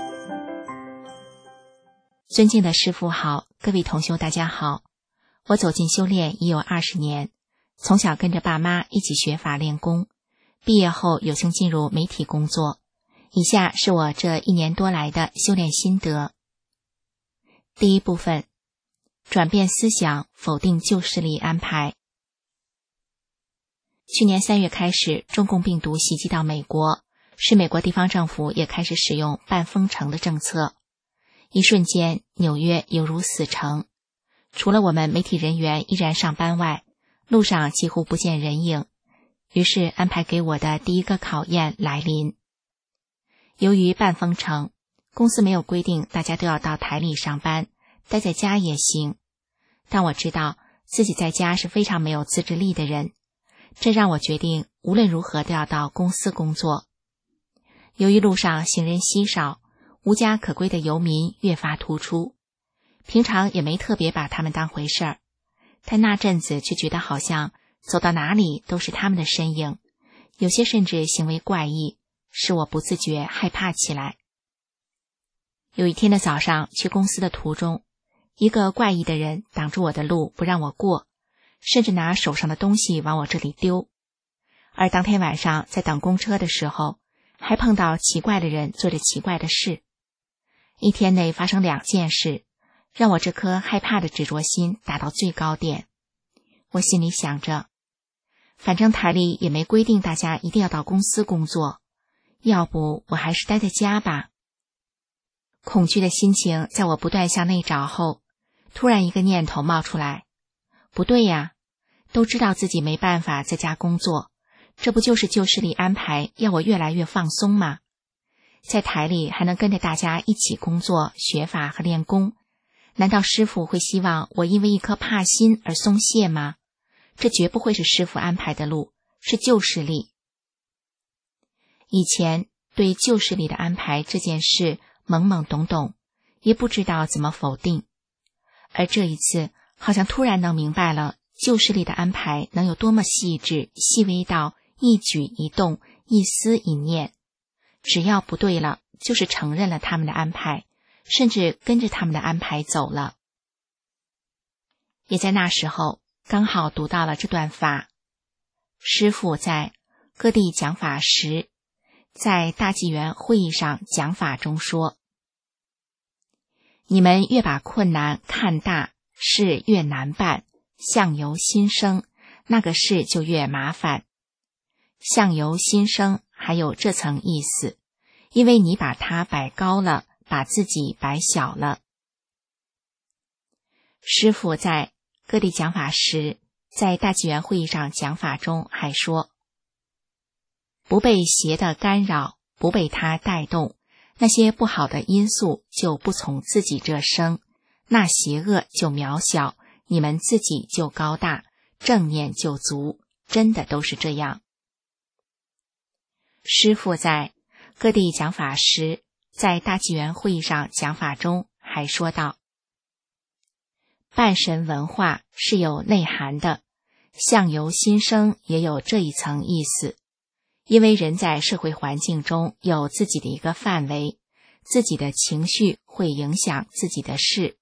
尊敬的师父好，各位同修大家好。我走进修炼已有20年，从小跟着爸妈一起学法练功，毕业后有幸进入媒体工作。以下是我这1年多来的修炼心得。第一部分，转变思想，否定旧势力安排。去年3月开始，中共病毒袭击到美国，使美国地方政府也开始使用半封城的政策。一瞬间，纽约犹如死城。除了我们媒体人员依然上班外， 路上几乎不见人影，于是安排给我的第一个考验来临。由于半封城，公司没有规定大家都要到台里上班，待在家也行。但我知道自己在家是非常没有自制力的人，这让我决定无论如何都要到公司工作。由于路上行人稀少，无家可归的游民越发突出，平常也没特别把他们当回事儿，但那阵子却觉得好像走到哪里都是他们的身影，有些甚至行为怪异，使我不自觉害怕起来。有一天的早上，去公司的途中，一个怪异的人挡住我的路，不让我过，甚至拿手上的东西往我这里丢。而当天晚上在等公车的时候，还碰到奇怪的人做着奇怪的事。一天内发生2件事，让我这颗害怕的执着心达到最高点。我心里想着，反正台里也没规定大家一定要到公司工作，要不我还是待在家吧。恐惧的心情在我不断向内找后，突然一个念头冒出来，不对呀，都知道自己没办法在家工作，这不就是旧势力安排要我越来越放松吗？在台里还能跟着大家一起工作、学法和练功，难道师父会希望我因为一颗怕心而松懈吗？这绝不会是师父安排的路，是旧势力。以前对旧势力的安排这件事懵懵懂懂，也不知道怎么否定，而这一次好像突然能明白了旧势力的安排能有多么细致，细微到一举一动、一思一念，只要不对了，就是承认了他们的安排，甚至跟着他们的安排走了。也在那时候，刚好读到了这段法。师父在各地讲法时，在大纪元会议上讲法中说，你们越把困难看大，事越难办，相由心生，那个事就越麻烦。相由心生还有这层意思，因为你把它摆高了，把自己摆小了。师父在各地讲法时，在大纪元会议上讲法中还说，不被邪的干扰，不被它带动，那些不好的因素就不从自己这生，那邪恶就渺小，你们自己就高大，正念就足，真的都是这样。师父在各地讲法时，在大纪元会议上讲法中还说道，半神文化是有内涵的，相由心生也有这一层意思，因为人在社会环境中有自己的一个范围，自己的情绪会影响自己的事。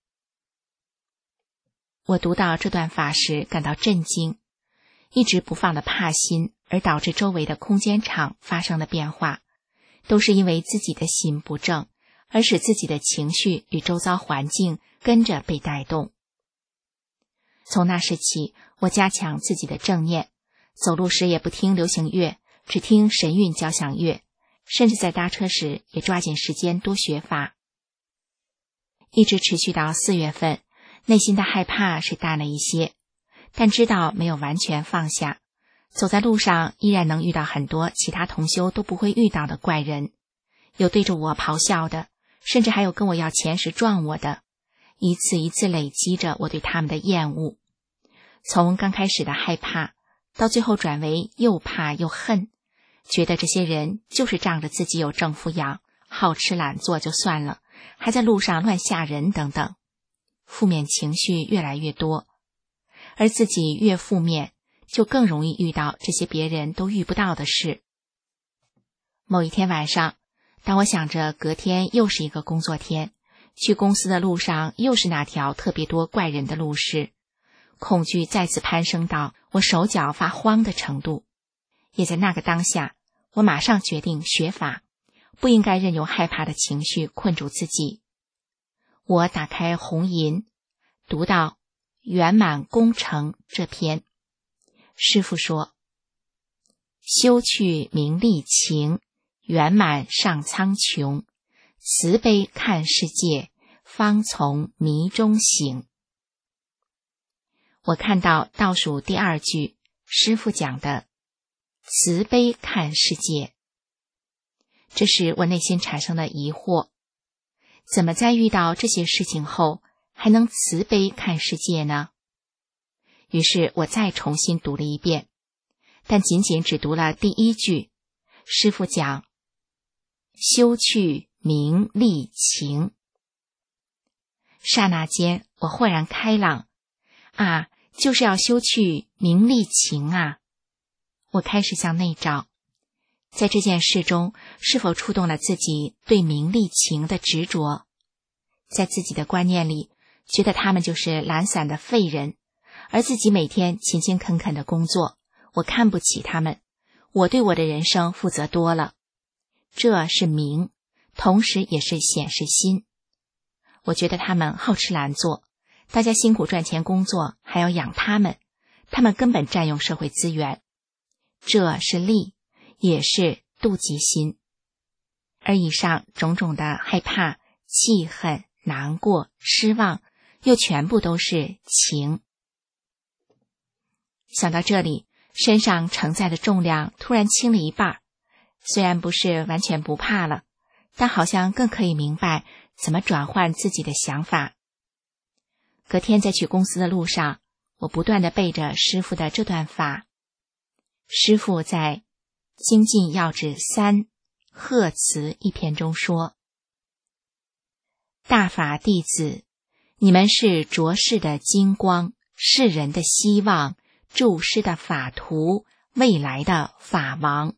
我读到这段法时感到震惊，一直不放的怕心而导致周围的空间场发生了变化，都是因为自己的心不正，而使自己的情绪与周遭环境跟着被带动。从那时起，我加强自己的正念，走路时也不听流行乐，只听神韵交响乐，甚至在搭车时也抓紧时间多学法。一直持续到4月份，内心的害怕是淡了一些，但知道没有完全放下，走在路上依然能遇到很多其他同修都不会遇到的怪人，有对着我咆哮的，甚至还有跟我要钱时撞我的，一次一次累积着我对他们的厌恶。从刚开始的害怕，到最后转为又怕又恨，觉得这些人就是仗着自己有正夫养，好吃懒做就算了，还在路上乱吓人等等，负面情绪越来越多，而自己越负面，就更容易遇到这些别人都遇不到的事。某一天晚上，当我想着隔天又是一个工作天，去公司的路上又是那条特别多怪人的路时，恐惧再次攀升到我手脚发慌的程度。也在那个当下，我马上决定学法，不应该任由害怕的情绪困住自己。我打开红银，读到圆满功成这篇。师父说，修去名利情，圆满上苍穹，慈悲看世界，方从迷中行。 我看到倒数第2句，师父讲的慈悲看世界，这使我内心产生了疑惑，怎么在遇到这些事情后还能慈悲看世界呢？于是我再重新读了一遍，但仅仅只读了第1句，师父讲修去名利情。刹那间我豁然开朗，啊，就是要修去名利情啊！我开始向内找，在这件事中是否触动了自己对名利情的执着？在自己的观念里，觉得他们就是懒散的废人，而自己每天勤勤恳恳的工作，我看不起他们，我对我的人生负责多了。这是名，同时也是显示心。我觉得他们好吃懒做，大家辛苦赚钱工作，还要养他们根本占用社会资源。这是利，也是妒忌心。而以上种种的害怕、气恨、难过、失望，又全部都是情。想到这里，身上承载的重量突然轻了一半，虽然不是完全不怕了，但好像更可以明白怎么转换自己的想法。隔天在去公司的路上，我不断地背着师父的这段法。师父在《精进要旨3贺词》一篇中说：大法弟子，你们是浊世的金光，世人的希望，注师的法图，未来的法王。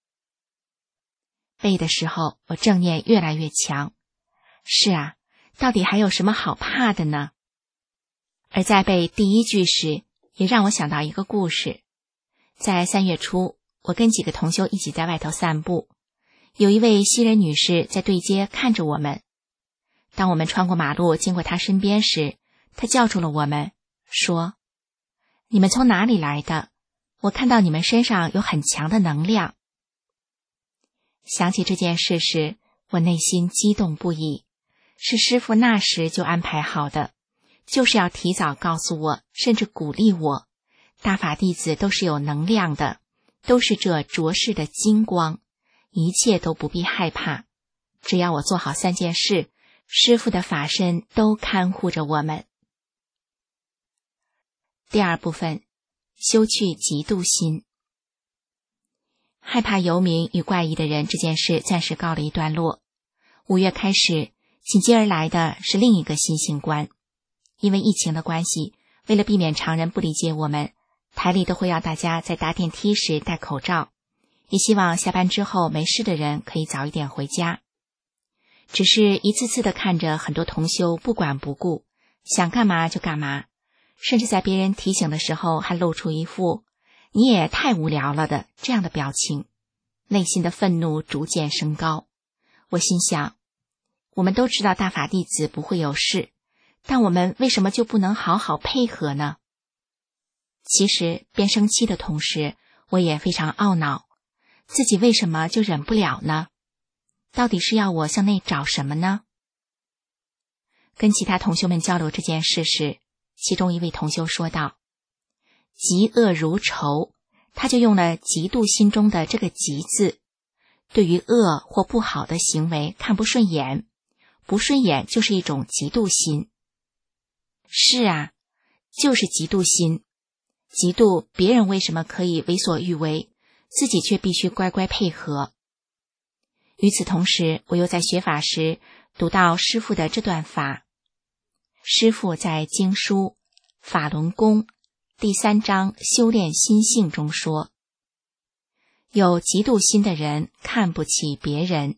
背的时候，我正念越来越强。是啊，到底还有什么好怕的呢？而在背第1句时，也让我想到一个故事。在3月初，我跟几个同修一起在外头散步，有一位西人女士在对街看着我们。当我们穿过马路经过她身边时，她叫住了我们，说：你们从哪里来的？我看到你们身上有很强的能量。想起这件事时，我内心激动不已，是师父那时就安排好的，就是要提早告诉我，甚至鼓励我，大法弟子都是有能量的，都是这浊世的金光，一切都不必害怕，只要我做好3件事，师父的法身都看护着我们。第2部分，修去嫉妒心。害怕游民与怪异的人这件事暂时告了一段落。5月开始，紧接而来的是另一个新型观。因为疫情的关系，为了避免常人不理解我们，台里都会要大家在搭电梯时戴口罩，也希望下班之后没事的人可以早一点回家。只是一次次的看着很多同修不管不顾，想干嘛就干嘛，甚至在别人提醒的时候还露出一副你也太无聊了的这样的表情，内心的愤怒逐渐升高。我心想，我们都知道大法弟子不会有事，但我们为什么就不能好好配合呢？其实边生气的同时，我也非常懊恼，自己为什么就忍不了呢？到底是要我向内找什么呢？跟其他同修们交流这件事时，其中一位同修说道：嫉恶如仇，他就用了嫉妒心中的这个嫉字，对于恶或不好的行为看不顺眼，不顺眼就是一种嫉妒心。是啊，就是嫉妒心，嫉妒别人为什么可以为所欲为，自己却必须乖乖配合。与此同时，我又在学法时读到师父的这段法。师父在经书法轮功第3章修炼心性中说，有嫉妒心的人看不起别人。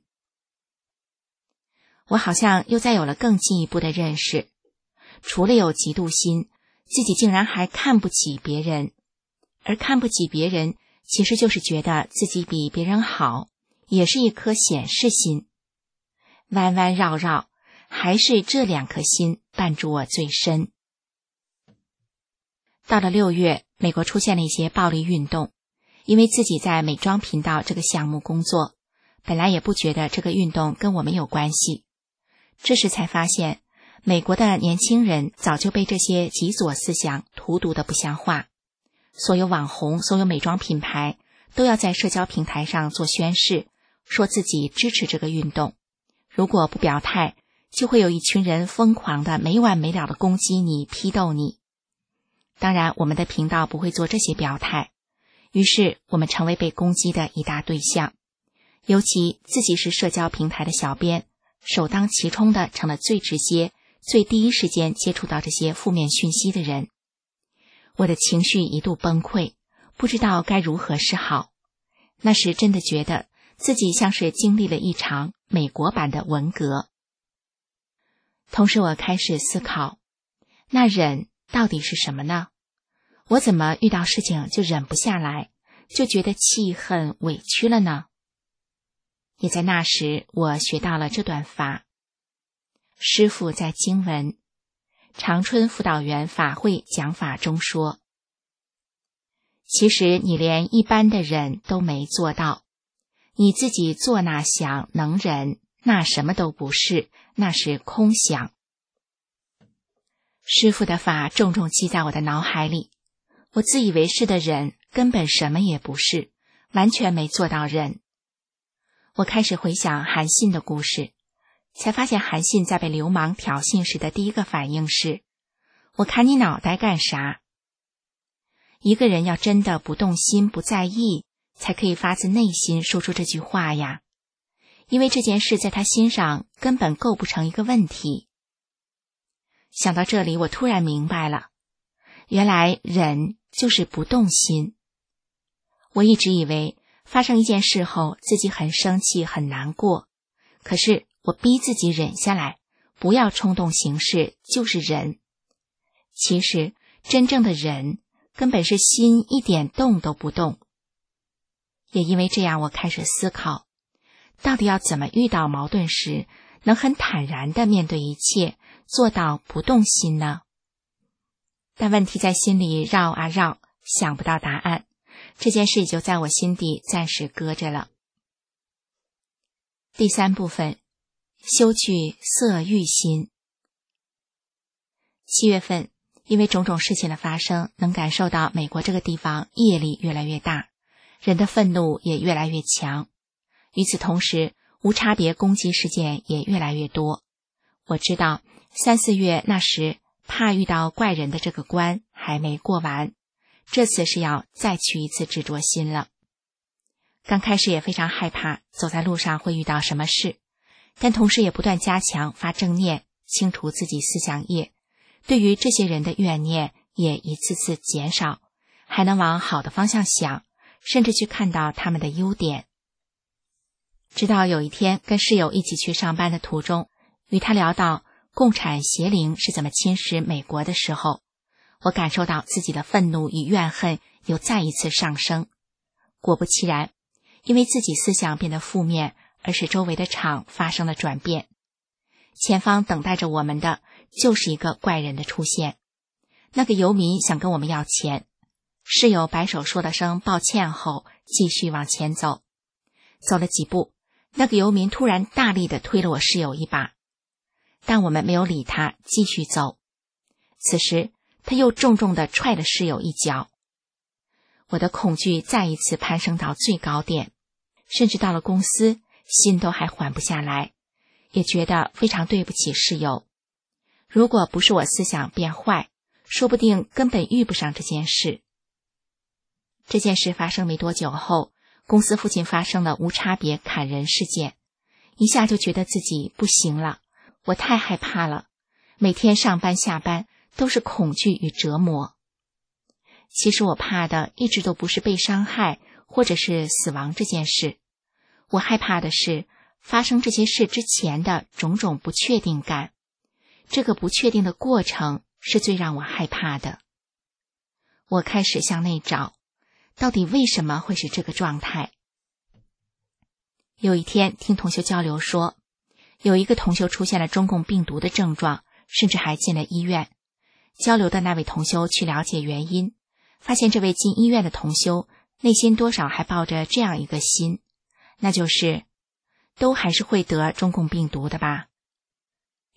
我好像又再有了更进一步的认识，除了有嫉妒心，自己竟然还看不起别人，而看不起别人其实就是觉得自己比别人好，也是一颗显示心。弯弯绕绕，还是这2颗心绊住我最深。到了6月，美国出现了一些暴力运动，因为自己在美妆频道这个项目工作，本来也不觉得这个运动跟我们有关系。这时才发现， 美国的年轻人早就被这些极左思想荼毒得不像话。所有网红、所有美妆品牌都要在社交平台上做宣示，说自己支持这个运动。如果不表态，就会有一群人疯狂的没完没了的攻击你、批斗你。当然，我们的频道不会做这些表态，于是我们成为被攻击的一大对象。尤其自己是社交平台的小编，首当其冲的成了最直接、最第一时间接触到这些负面讯息的人。我的情绪一度崩溃，不知道该如何是好。那时真的觉得自己像是经历了一场美国版的文革。同时我开始思考，那忍到底是什么呢？我怎么遇到事情就忍不下来，就觉得气恨委屈了呢？也在那时我学到了这段法。师父在经文长春辅导员法会讲法中说，其实你连一般的忍都没做到，你自己做那想能忍，那什么都不是，那是空想。师父的法重重记在我的脑海里，我自以为是的忍根本什么也不是，完全没做到忍。我开始回想韩信的故事，才发现韩信在被流氓挑衅时的第一个反应是，我砍你脑袋干啥？一个人要真的不动心不在意，才可以发自内心说出这句话呀，因为这件事在他心上根本构不成一个问题。想到这里，我突然明白了，原来忍就是不动心。我一直以为发生一件事后自己很生气很难过，可是我逼自己忍下来，不要冲动行事，就是忍。其实真正的忍根本是心一点动都不动。也因为这样，我开始思考，到底要怎么遇到矛盾时能很坦然地面对一切，做到不动心呢？但问题在心里绕啊绕，想不到答案，这件事也就在我心底暂时搁着了。第三部分，修去色欲心。7月份，因为种种事情的发生，能感受到美国这个地方业力越来越大，人的愤怒也越来越强。与此同时，无差别攻击事件也越来越多。我知道3、4月那时怕遇到怪人的这个关还没过完，这次是要再去一次执着心了。刚开始也非常害怕走在路上会遇到什么事，但同时也不断加强发正念，清除自己思想业，对于这些人的怨念也一次次减少，还能往好的方向想，甚至去看到他们的优点。直到有一天跟室友一起去上班的途中，与他聊到共产邪灵是怎么侵蚀美国的时候，我感受到自己的愤怒与怨恨又再一次上升。果不其然，因为自己思想变得负面，而使周围的场发生了转变。前方等待着我们的就是一个怪人的出现。那个游民想跟我们要钱，室友摆手说了声抱歉后继续往前走。走了几步，那个游民突然大力地推了我室友一把，但我们没有理他，继续走。此时他又重重地踹了室友一脚。我的恐惧再一次攀升到最高点，甚至到了公司心都还缓不下来，也觉得非常对不起室友。如果不是我思想变坏，说不定根本遇不上这件事。这件事发生没多久后，公司附近发生了无差别砍人事件，一下就觉得自己不行了，我太害怕了，每天上班下班都是恐惧与折磨。其实我怕的一直都不是被伤害或者是死亡这件事，我害怕的是发生这些事之前的种种不确定感，这个不确定的过程是最让我害怕的。我开始向内找，到底为什么会是这个状态？有一天听同学交流说，有一个同学出现了中共病毒的症状，甚至还进了医院。交流的那位同修去了解原因，发现这位进医院的同修内心多少还抱着这样一个心，那就是都还是会得中共病毒的吧。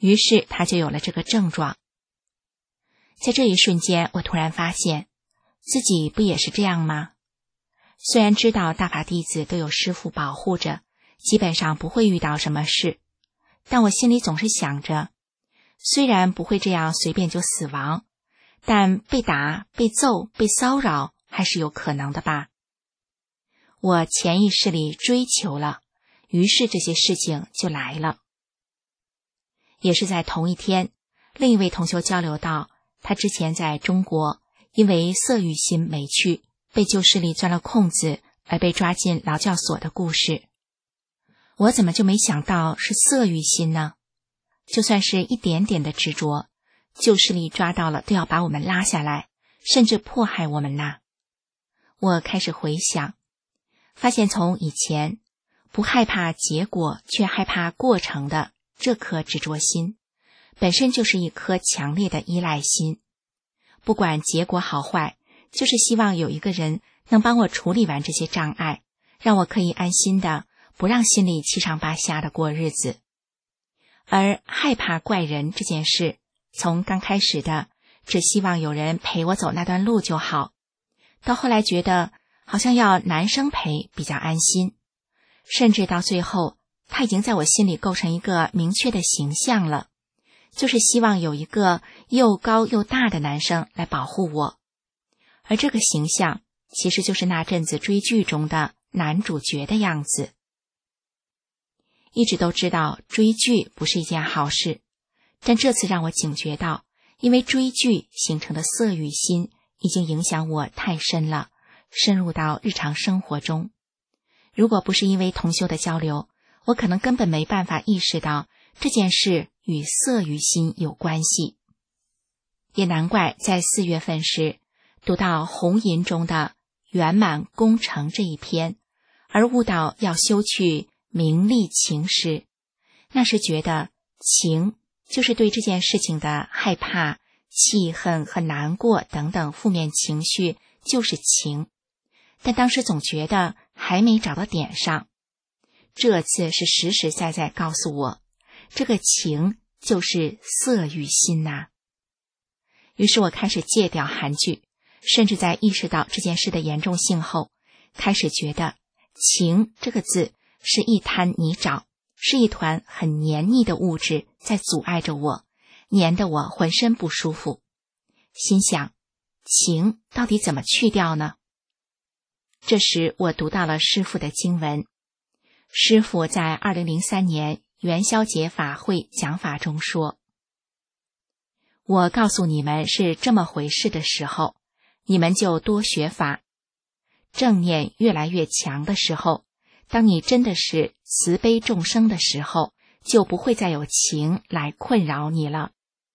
于是他就有了这个症状。在这一瞬间，我突然发现自己不也是这样吗？虽然知道大法弟子都有师父保护着，基本上不会遇到什么事，但我心里总是想着，虽然不会这样随便就死亡，但被打、被揍、被骚扰还是有可能的吧。我潜意识里追求了，于是这些事情就来了。也是在同一天，另一位同修交流到，他之前在中国因为色欲心没趣，被旧势力钻了空子而被抓进劳教所的故事。我怎么就没想到是色欲心呢？就算是一点点的执着，旧势力抓到了都要把我们拉下来，甚至迫害我们呐。我开始回想，发现从以前不害怕结果却害怕过程的这颗执着心，本身就是一颗强烈的依赖心。不管结果好坏，就是希望有一个人能帮我处理完这些障碍，让我可以安心的，不让心里七上八下的过日子。而害怕怪人这件事，从刚开始的只希望有人陪我走那段路就好，到后来觉得好像要男生陪比较安心，甚至到最后他已经在我心里构成一个明确的形象了，就是希望有一个又高又大的男生来保护我。而这个形象其实就是那阵子追剧中的男主角的样子。一直都知道追剧不是一件好事，但这次让我警觉到，因为追剧形成的色欲心已经影响我太深了，深入到日常生活中。如果不是因为同修的交流，我可能根本没办法意识到这件事与色欲心有关系。也难怪在4月份时读到红吟中的圆满功成这一篇，而悟到要修去名利情时，那时觉得情就是对这件事情的害怕、气恨和难过等等负面情绪就是情，但当时总觉得还没找到点上。这次是实实在在告诉我，这个情就是色欲心呐。于是我开始戒掉韩剧，甚至在意识到这件事的严重性后，开始觉得情这个字是一滩泥沼，是一团很黏腻的物质在阻碍着我，黏得我浑身不舒服。心想，情到底怎么去掉呢？这时我读到了师父的经文。师父在2003年元宵节法会讲法中说，我告诉你们是这么回事的时候，你们就多学法。正念越来越强的时候，当你真的是慈悲众生的时候，就不会再有情来困扰你了。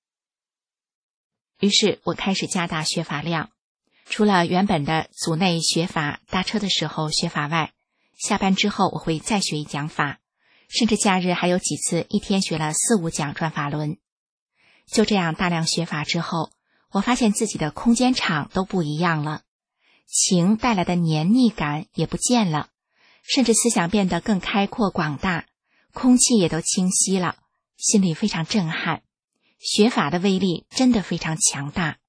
于是我开始加大学法量，除了原本的组内学法、搭车的时候学法外，下班之后我会再学一讲法，甚至假日还有几次一天学了4、5讲转法轮。就这样大量学法之后，我发现自己的空间场都不一样了，情带来的黏腻感也不见了，甚至思想变得更开阔广大，空气也都清晰了，心里非常震撼。学法的威力真的非常强大。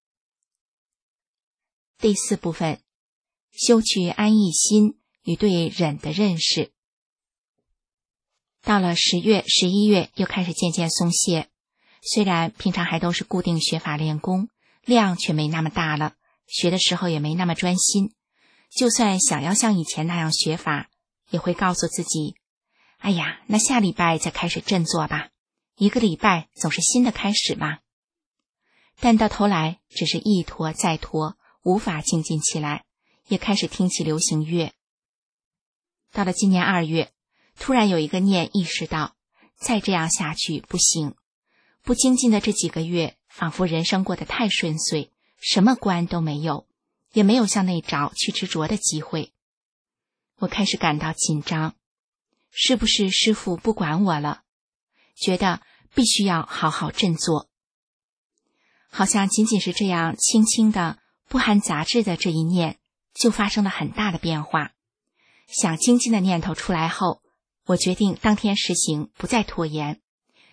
第4部分，修去安逸心与对忍的认识。到了10月、11月又开始渐渐松懈，虽然平常还都是固定学法练功，量却没那么大了，学的时候也没那么专心。就算想要像以前那样学法，也会告诉自己，哎呀，那下礼拜再开始振作吧，1个礼拜总是新的开始嘛。但到头来只是一拖再拖，无法精进起来，也开始听起流行乐。到了今年2月，突然有一个念意识到，再这样下去不行，不精进的这几个月，仿佛人生过得太顺遂，什么关都没有，也没有向内找去执着的机会。我开始感到紧张，是不是师父不管我了？觉得必须要好好振作。好像仅仅是这样轻轻的不含杂质的这一念，就发生了很大的变化。想精进的念头出来后，我决定当天实行，不再拖延。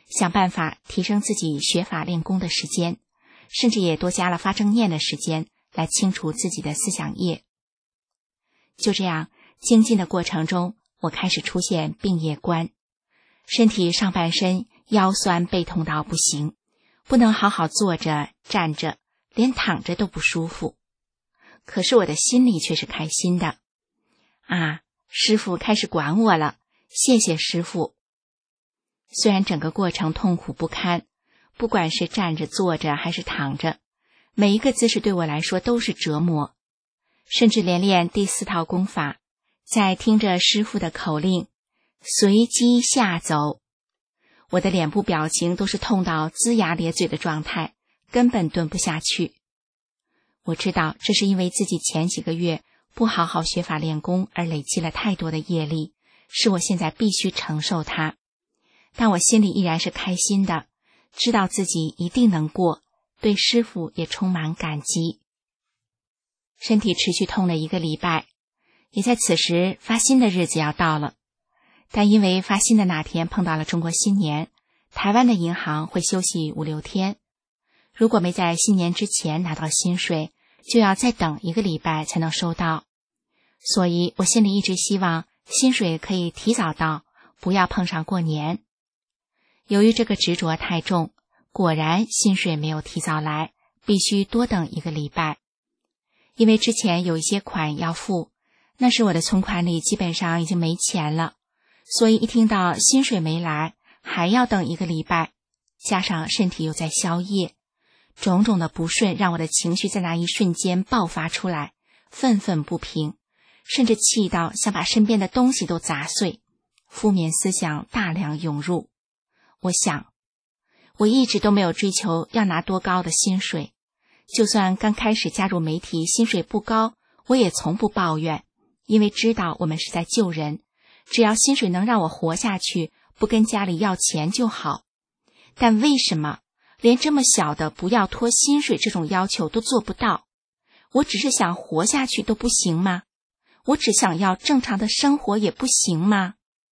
想办法提升自己学法练功的时间，甚至也多加了发正念的时间来清除自己的思想业。就这样精进的过程中，我开始出现病业观，身体上半身腰酸背痛到不行，不能好好坐着站着，连躺着都不舒服。可是我的心里却是开心的。啊，师父开始管我了，谢谢师父。虽然整个过程痛苦不堪，不管是站着坐着还是躺着，每一个姿势对我来说都是折磨。甚至连练第4套功法，在听着师父的口令随机下走，我的脸部表情都是痛到龇牙咧嘴的状态，根本蹲不下去。我知道这是因为自己前几个月不好好学法练功而累积了太多的业力，是我现在必须承受它。但我心里依然是开心的，知道自己一定能过，对师父也充满感激。身体持续痛了1个礼拜，也在此时发薪的日子要到了。但因为发薪的那天碰到了中国新年，台湾的银行会休息5-6天，如果没在新年之前拿到薪水，就要再等1个礼拜才能收到。所以我心里一直希望薪水可以提早到，不要碰上过年。由于这个执着太重，果然薪水没有提早来，必须多等1个礼拜。因为之前有一些款要付，那时我的存款里基本上已经没钱了，所以一听到薪水没来，还要等1个礼拜，加上身体又在消业，种种的不顺让我的情绪在那一瞬间爆发出来，愤愤不平，甚至气到想把身边的东西都砸碎，负面思想大量涌入。我想，我一直都没有追求要拿多高的薪水，就算刚开始加入媒体薪水不高，我也从不抱怨，因为知道我们是在救人，只要薪水能让我活下去，不跟家里要钱就好。但为什么连这么小的不要拖薪水这种要求都做不到？我只是想活下去都不行吗？我只想要正常的生活也不行吗？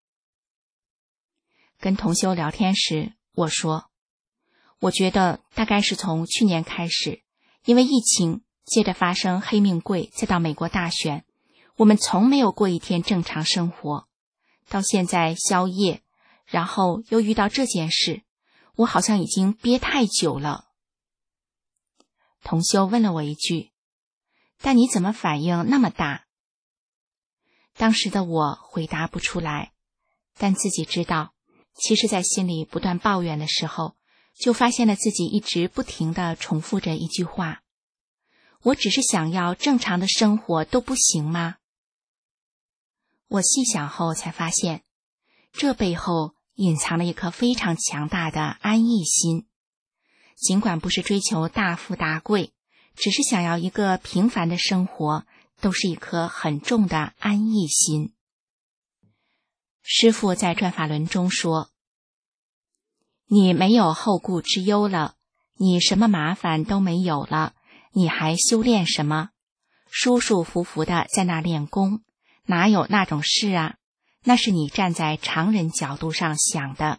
跟同修聊天时，我说，我觉得大概是从去年开始，因为疫情，接着发生黑命贵，再到美国大选，我们从没有过一天正常生活，到现在宵夜，然后又遇到这件事，我好像已经憋太久了。同修问了我一句，但你怎么反应那么大？当时的我回答不出来，但自己知道，其实在心里不断抱怨的时候，就发现了自己一直不停地重复着一句话，我只是想要正常的生活都不行吗？我细想后才发现，这背后隐藏了一颗非常强大的安逸心。尽管不是追求大富大贵，只是想要一个平凡的生活，都是一颗很重的安逸心。师父在转法轮中说，你没有后顾之忧了，你什么麻烦都没有了，你还修炼什么？舒舒服服的在那练功，哪有那种事啊？那是你站在常人角度上想的。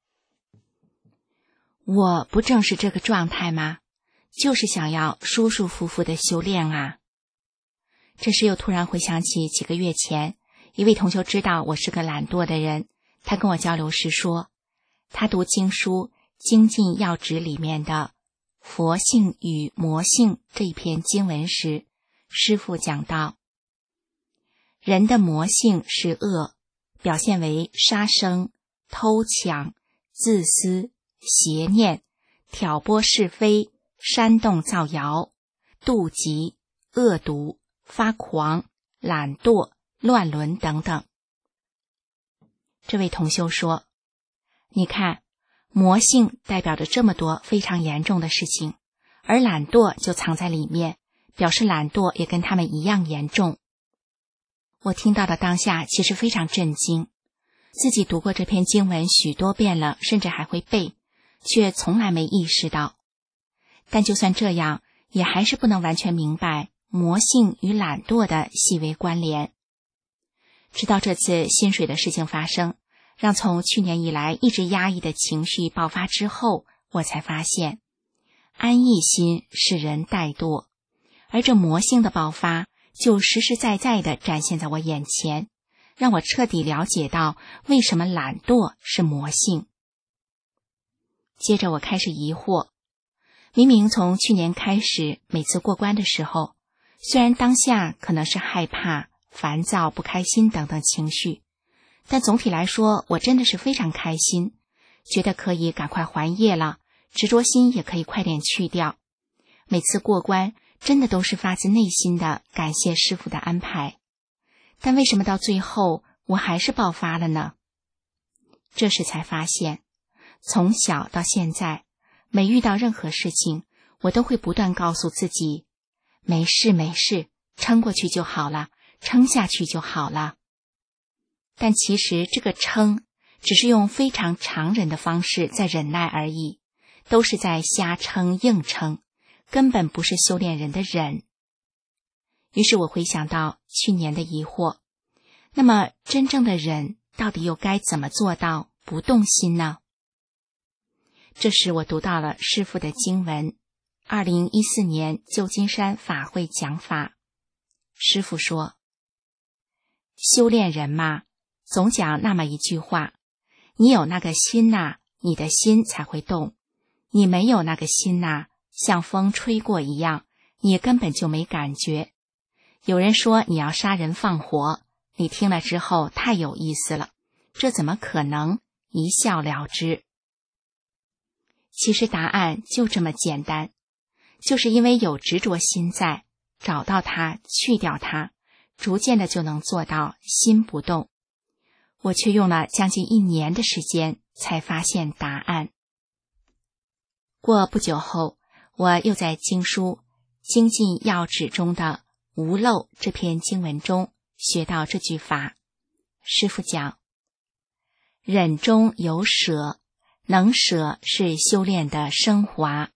我不正是这个状态吗？就是想要舒舒服服的修炼啊。这时又突然回想起几个月前，一位同修知道我是个懒惰的人，他跟我交流时说，他读经书《精进要旨》里面的佛性与魔性这一篇经文时，师父讲到，人的魔性是恶，表现为杀生、偷抢、自私、邪念、挑拨是非、煽动造谣、妒忌、恶毒、发狂、懒惰、乱伦等等。这位同修说，你看，魔性代表着这么多非常严重的事情，而懒惰就藏在里面，表示懒惰也跟他们一样严重。我听到的当下其实非常震惊，自己读过这篇经文许多遍了，甚至还会背，却从来没意识到。但就算这样，也还是不能完全明白魔性与懒惰的细微关联。直到这次薪水的事情发生， 让从去年以来一直压抑的情绪爆发之后，我才发现安逸心使人怠惰，而这魔性的爆发就实实在在地展现在我眼前，让我彻底了解到为什么懒惰是魔性。接着我开始疑惑，明明从去年开始，每次过关的时候，虽然当下可能是害怕、烦躁、不开心等等情绪，但总体来说，我真的是非常开心，觉得可以赶快还业了，执着心也可以快点去掉。每次过关真的都是发自内心的感谢师父的安排，但为什么到最后我还是爆发了呢？这时才发现，从小到现在，每遇到任何事情，我都会不断告诉自己，没事没事，撑过去就好了，撑下去就好了。但其实这个撑只是用非常常人的方式在忍耐而已，都是在瞎撑硬撑，根本不是修炼人的忍。于是我回想到去年的疑惑，那么真正的忍到底又该怎么做到不动心呢？这时我读到了师父的经文，2014年旧金山法会讲法。师父说，修炼人嘛，总讲那么一句话，你有那个心呐，你的心才会动，你没有那个心呐，像风吹过一样，你根本就没感觉。有人说你要杀人放火，你听了之后太有意思了，这怎么可能？一笑了之。其实答案就这么简单，就是因为有执着心在，找到它，去掉它，逐渐的就能做到心不动。我却用了将近1年的时间才发现答案。过不久后，我又在经书《精进要旨》中的无漏这篇经文中学到这句法。师父讲，忍中有舍，能舍是修炼的升华。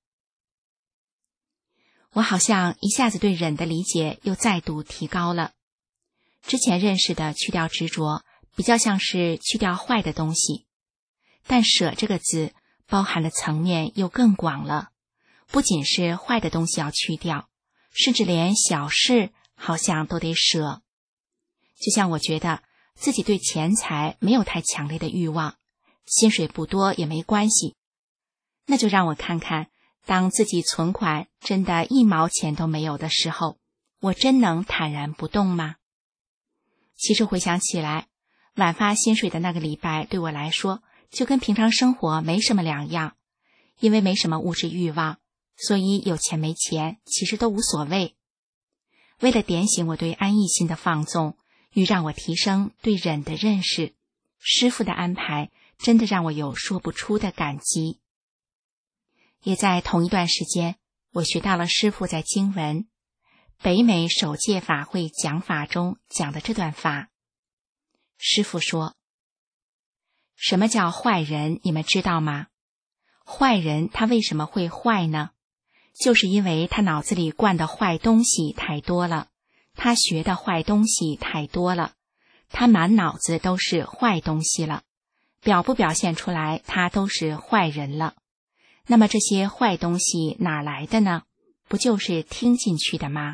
我好像一下子对忍的理解又再度提高了。之前认识的去掉执着，比较像是去掉坏的东西，但舍这个字包含的层面又更广了，不仅是坏的东西要去掉，甚至连小事好像都得舍。就像我觉得自己对钱财没有太强烈的欲望，薪水不多也没关系，那就让我看看，当自己存款真的1毛钱都没有的时候，我真能坦然不动吗？其实回想起来，晚发薪水的那个礼拜对我来说就跟平常生活没什么两样，因为没什么物质欲望，所以有钱没钱其实都无所谓。为了点醒我对安逸心的放纵，与让我提升对忍的认识，师父的安排真的让我有说不出的感激。也在同一段时间，我学到了师父在经文北美首届法会讲法中讲的这段法。师父说，什么叫坏人，你们知道吗？坏人他为什么会坏呢？就是因为他脑子里灌的坏东西太多了，他学的坏东西太多了，他满脑子都是坏东西了，表不表现出来他都是坏人了。那么这些坏东西哪来的呢？不就是听进去的吗？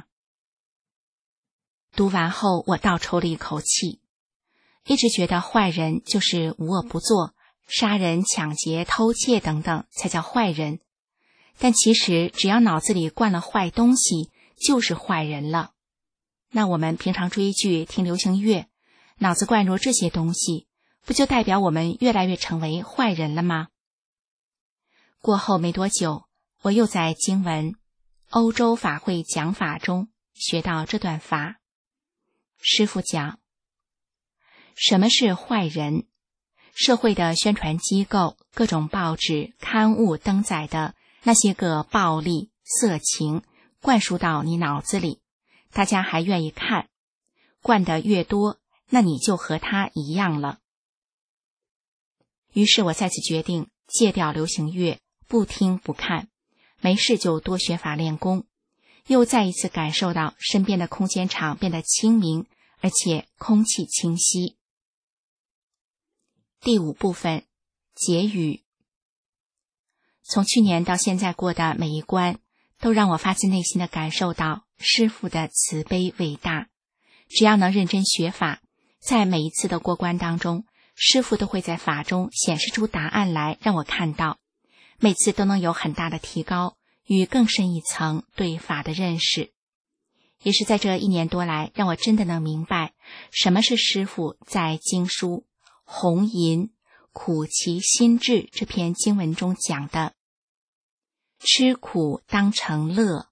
读完后我倒抽了一口气，一直觉得坏人就是无恶不作，杀人、抢劫、偷窃等等才叫坏人，但其实只要脑子里灌了坏东西就是坏人了。那我们平常追剧、听流行乐，脑子灌入这些东西，不就代表我们越来越成为坏人了吗？过后没多久，我又在经文欧洲法会讲法中学到这段法。师父讲，什么是坏人？社会的宣传机构、各种报纸、刊物登载的那些个暴力、色情灌输到你脑子里，大家还愿意看，灌得越多，那你就和他一样了。于是我再次决定戒掉流行乐，不听不看，没事就多学法练功，又再一次感受到身边的空间场变得清明，而且空气清晰。 第5部分，结语。从去年到现在过的每一关，都让我发自内心的感受到师父的慈悲伟大。只要能认真学法，在每一次的过关当中，师父都会在法中显示出答案来让我看到，每次都能有很大的提高与更深一层对法的认识。也是在这1年多来，让我真的能明白什么是师父在经书《红银苦其心志》这篇经文中讲的吃苦当成乐。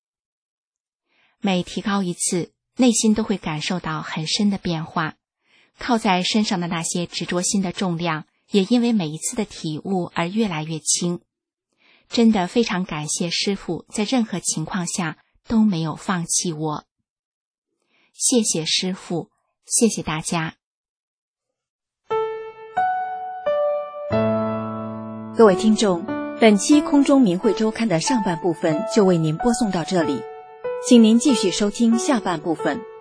每提高一次，内心都会感受到很深的变化，靠在身上的那些执着心的重量也因为每一次的体悟而越来越轻。真的非常感谢师父在任何情况下都没有放弃我。谢谢师父，谢谢大家。 各位听众，本期空中明慧周刊的上半部分就为您播送到这里，请您继续收听下半部分。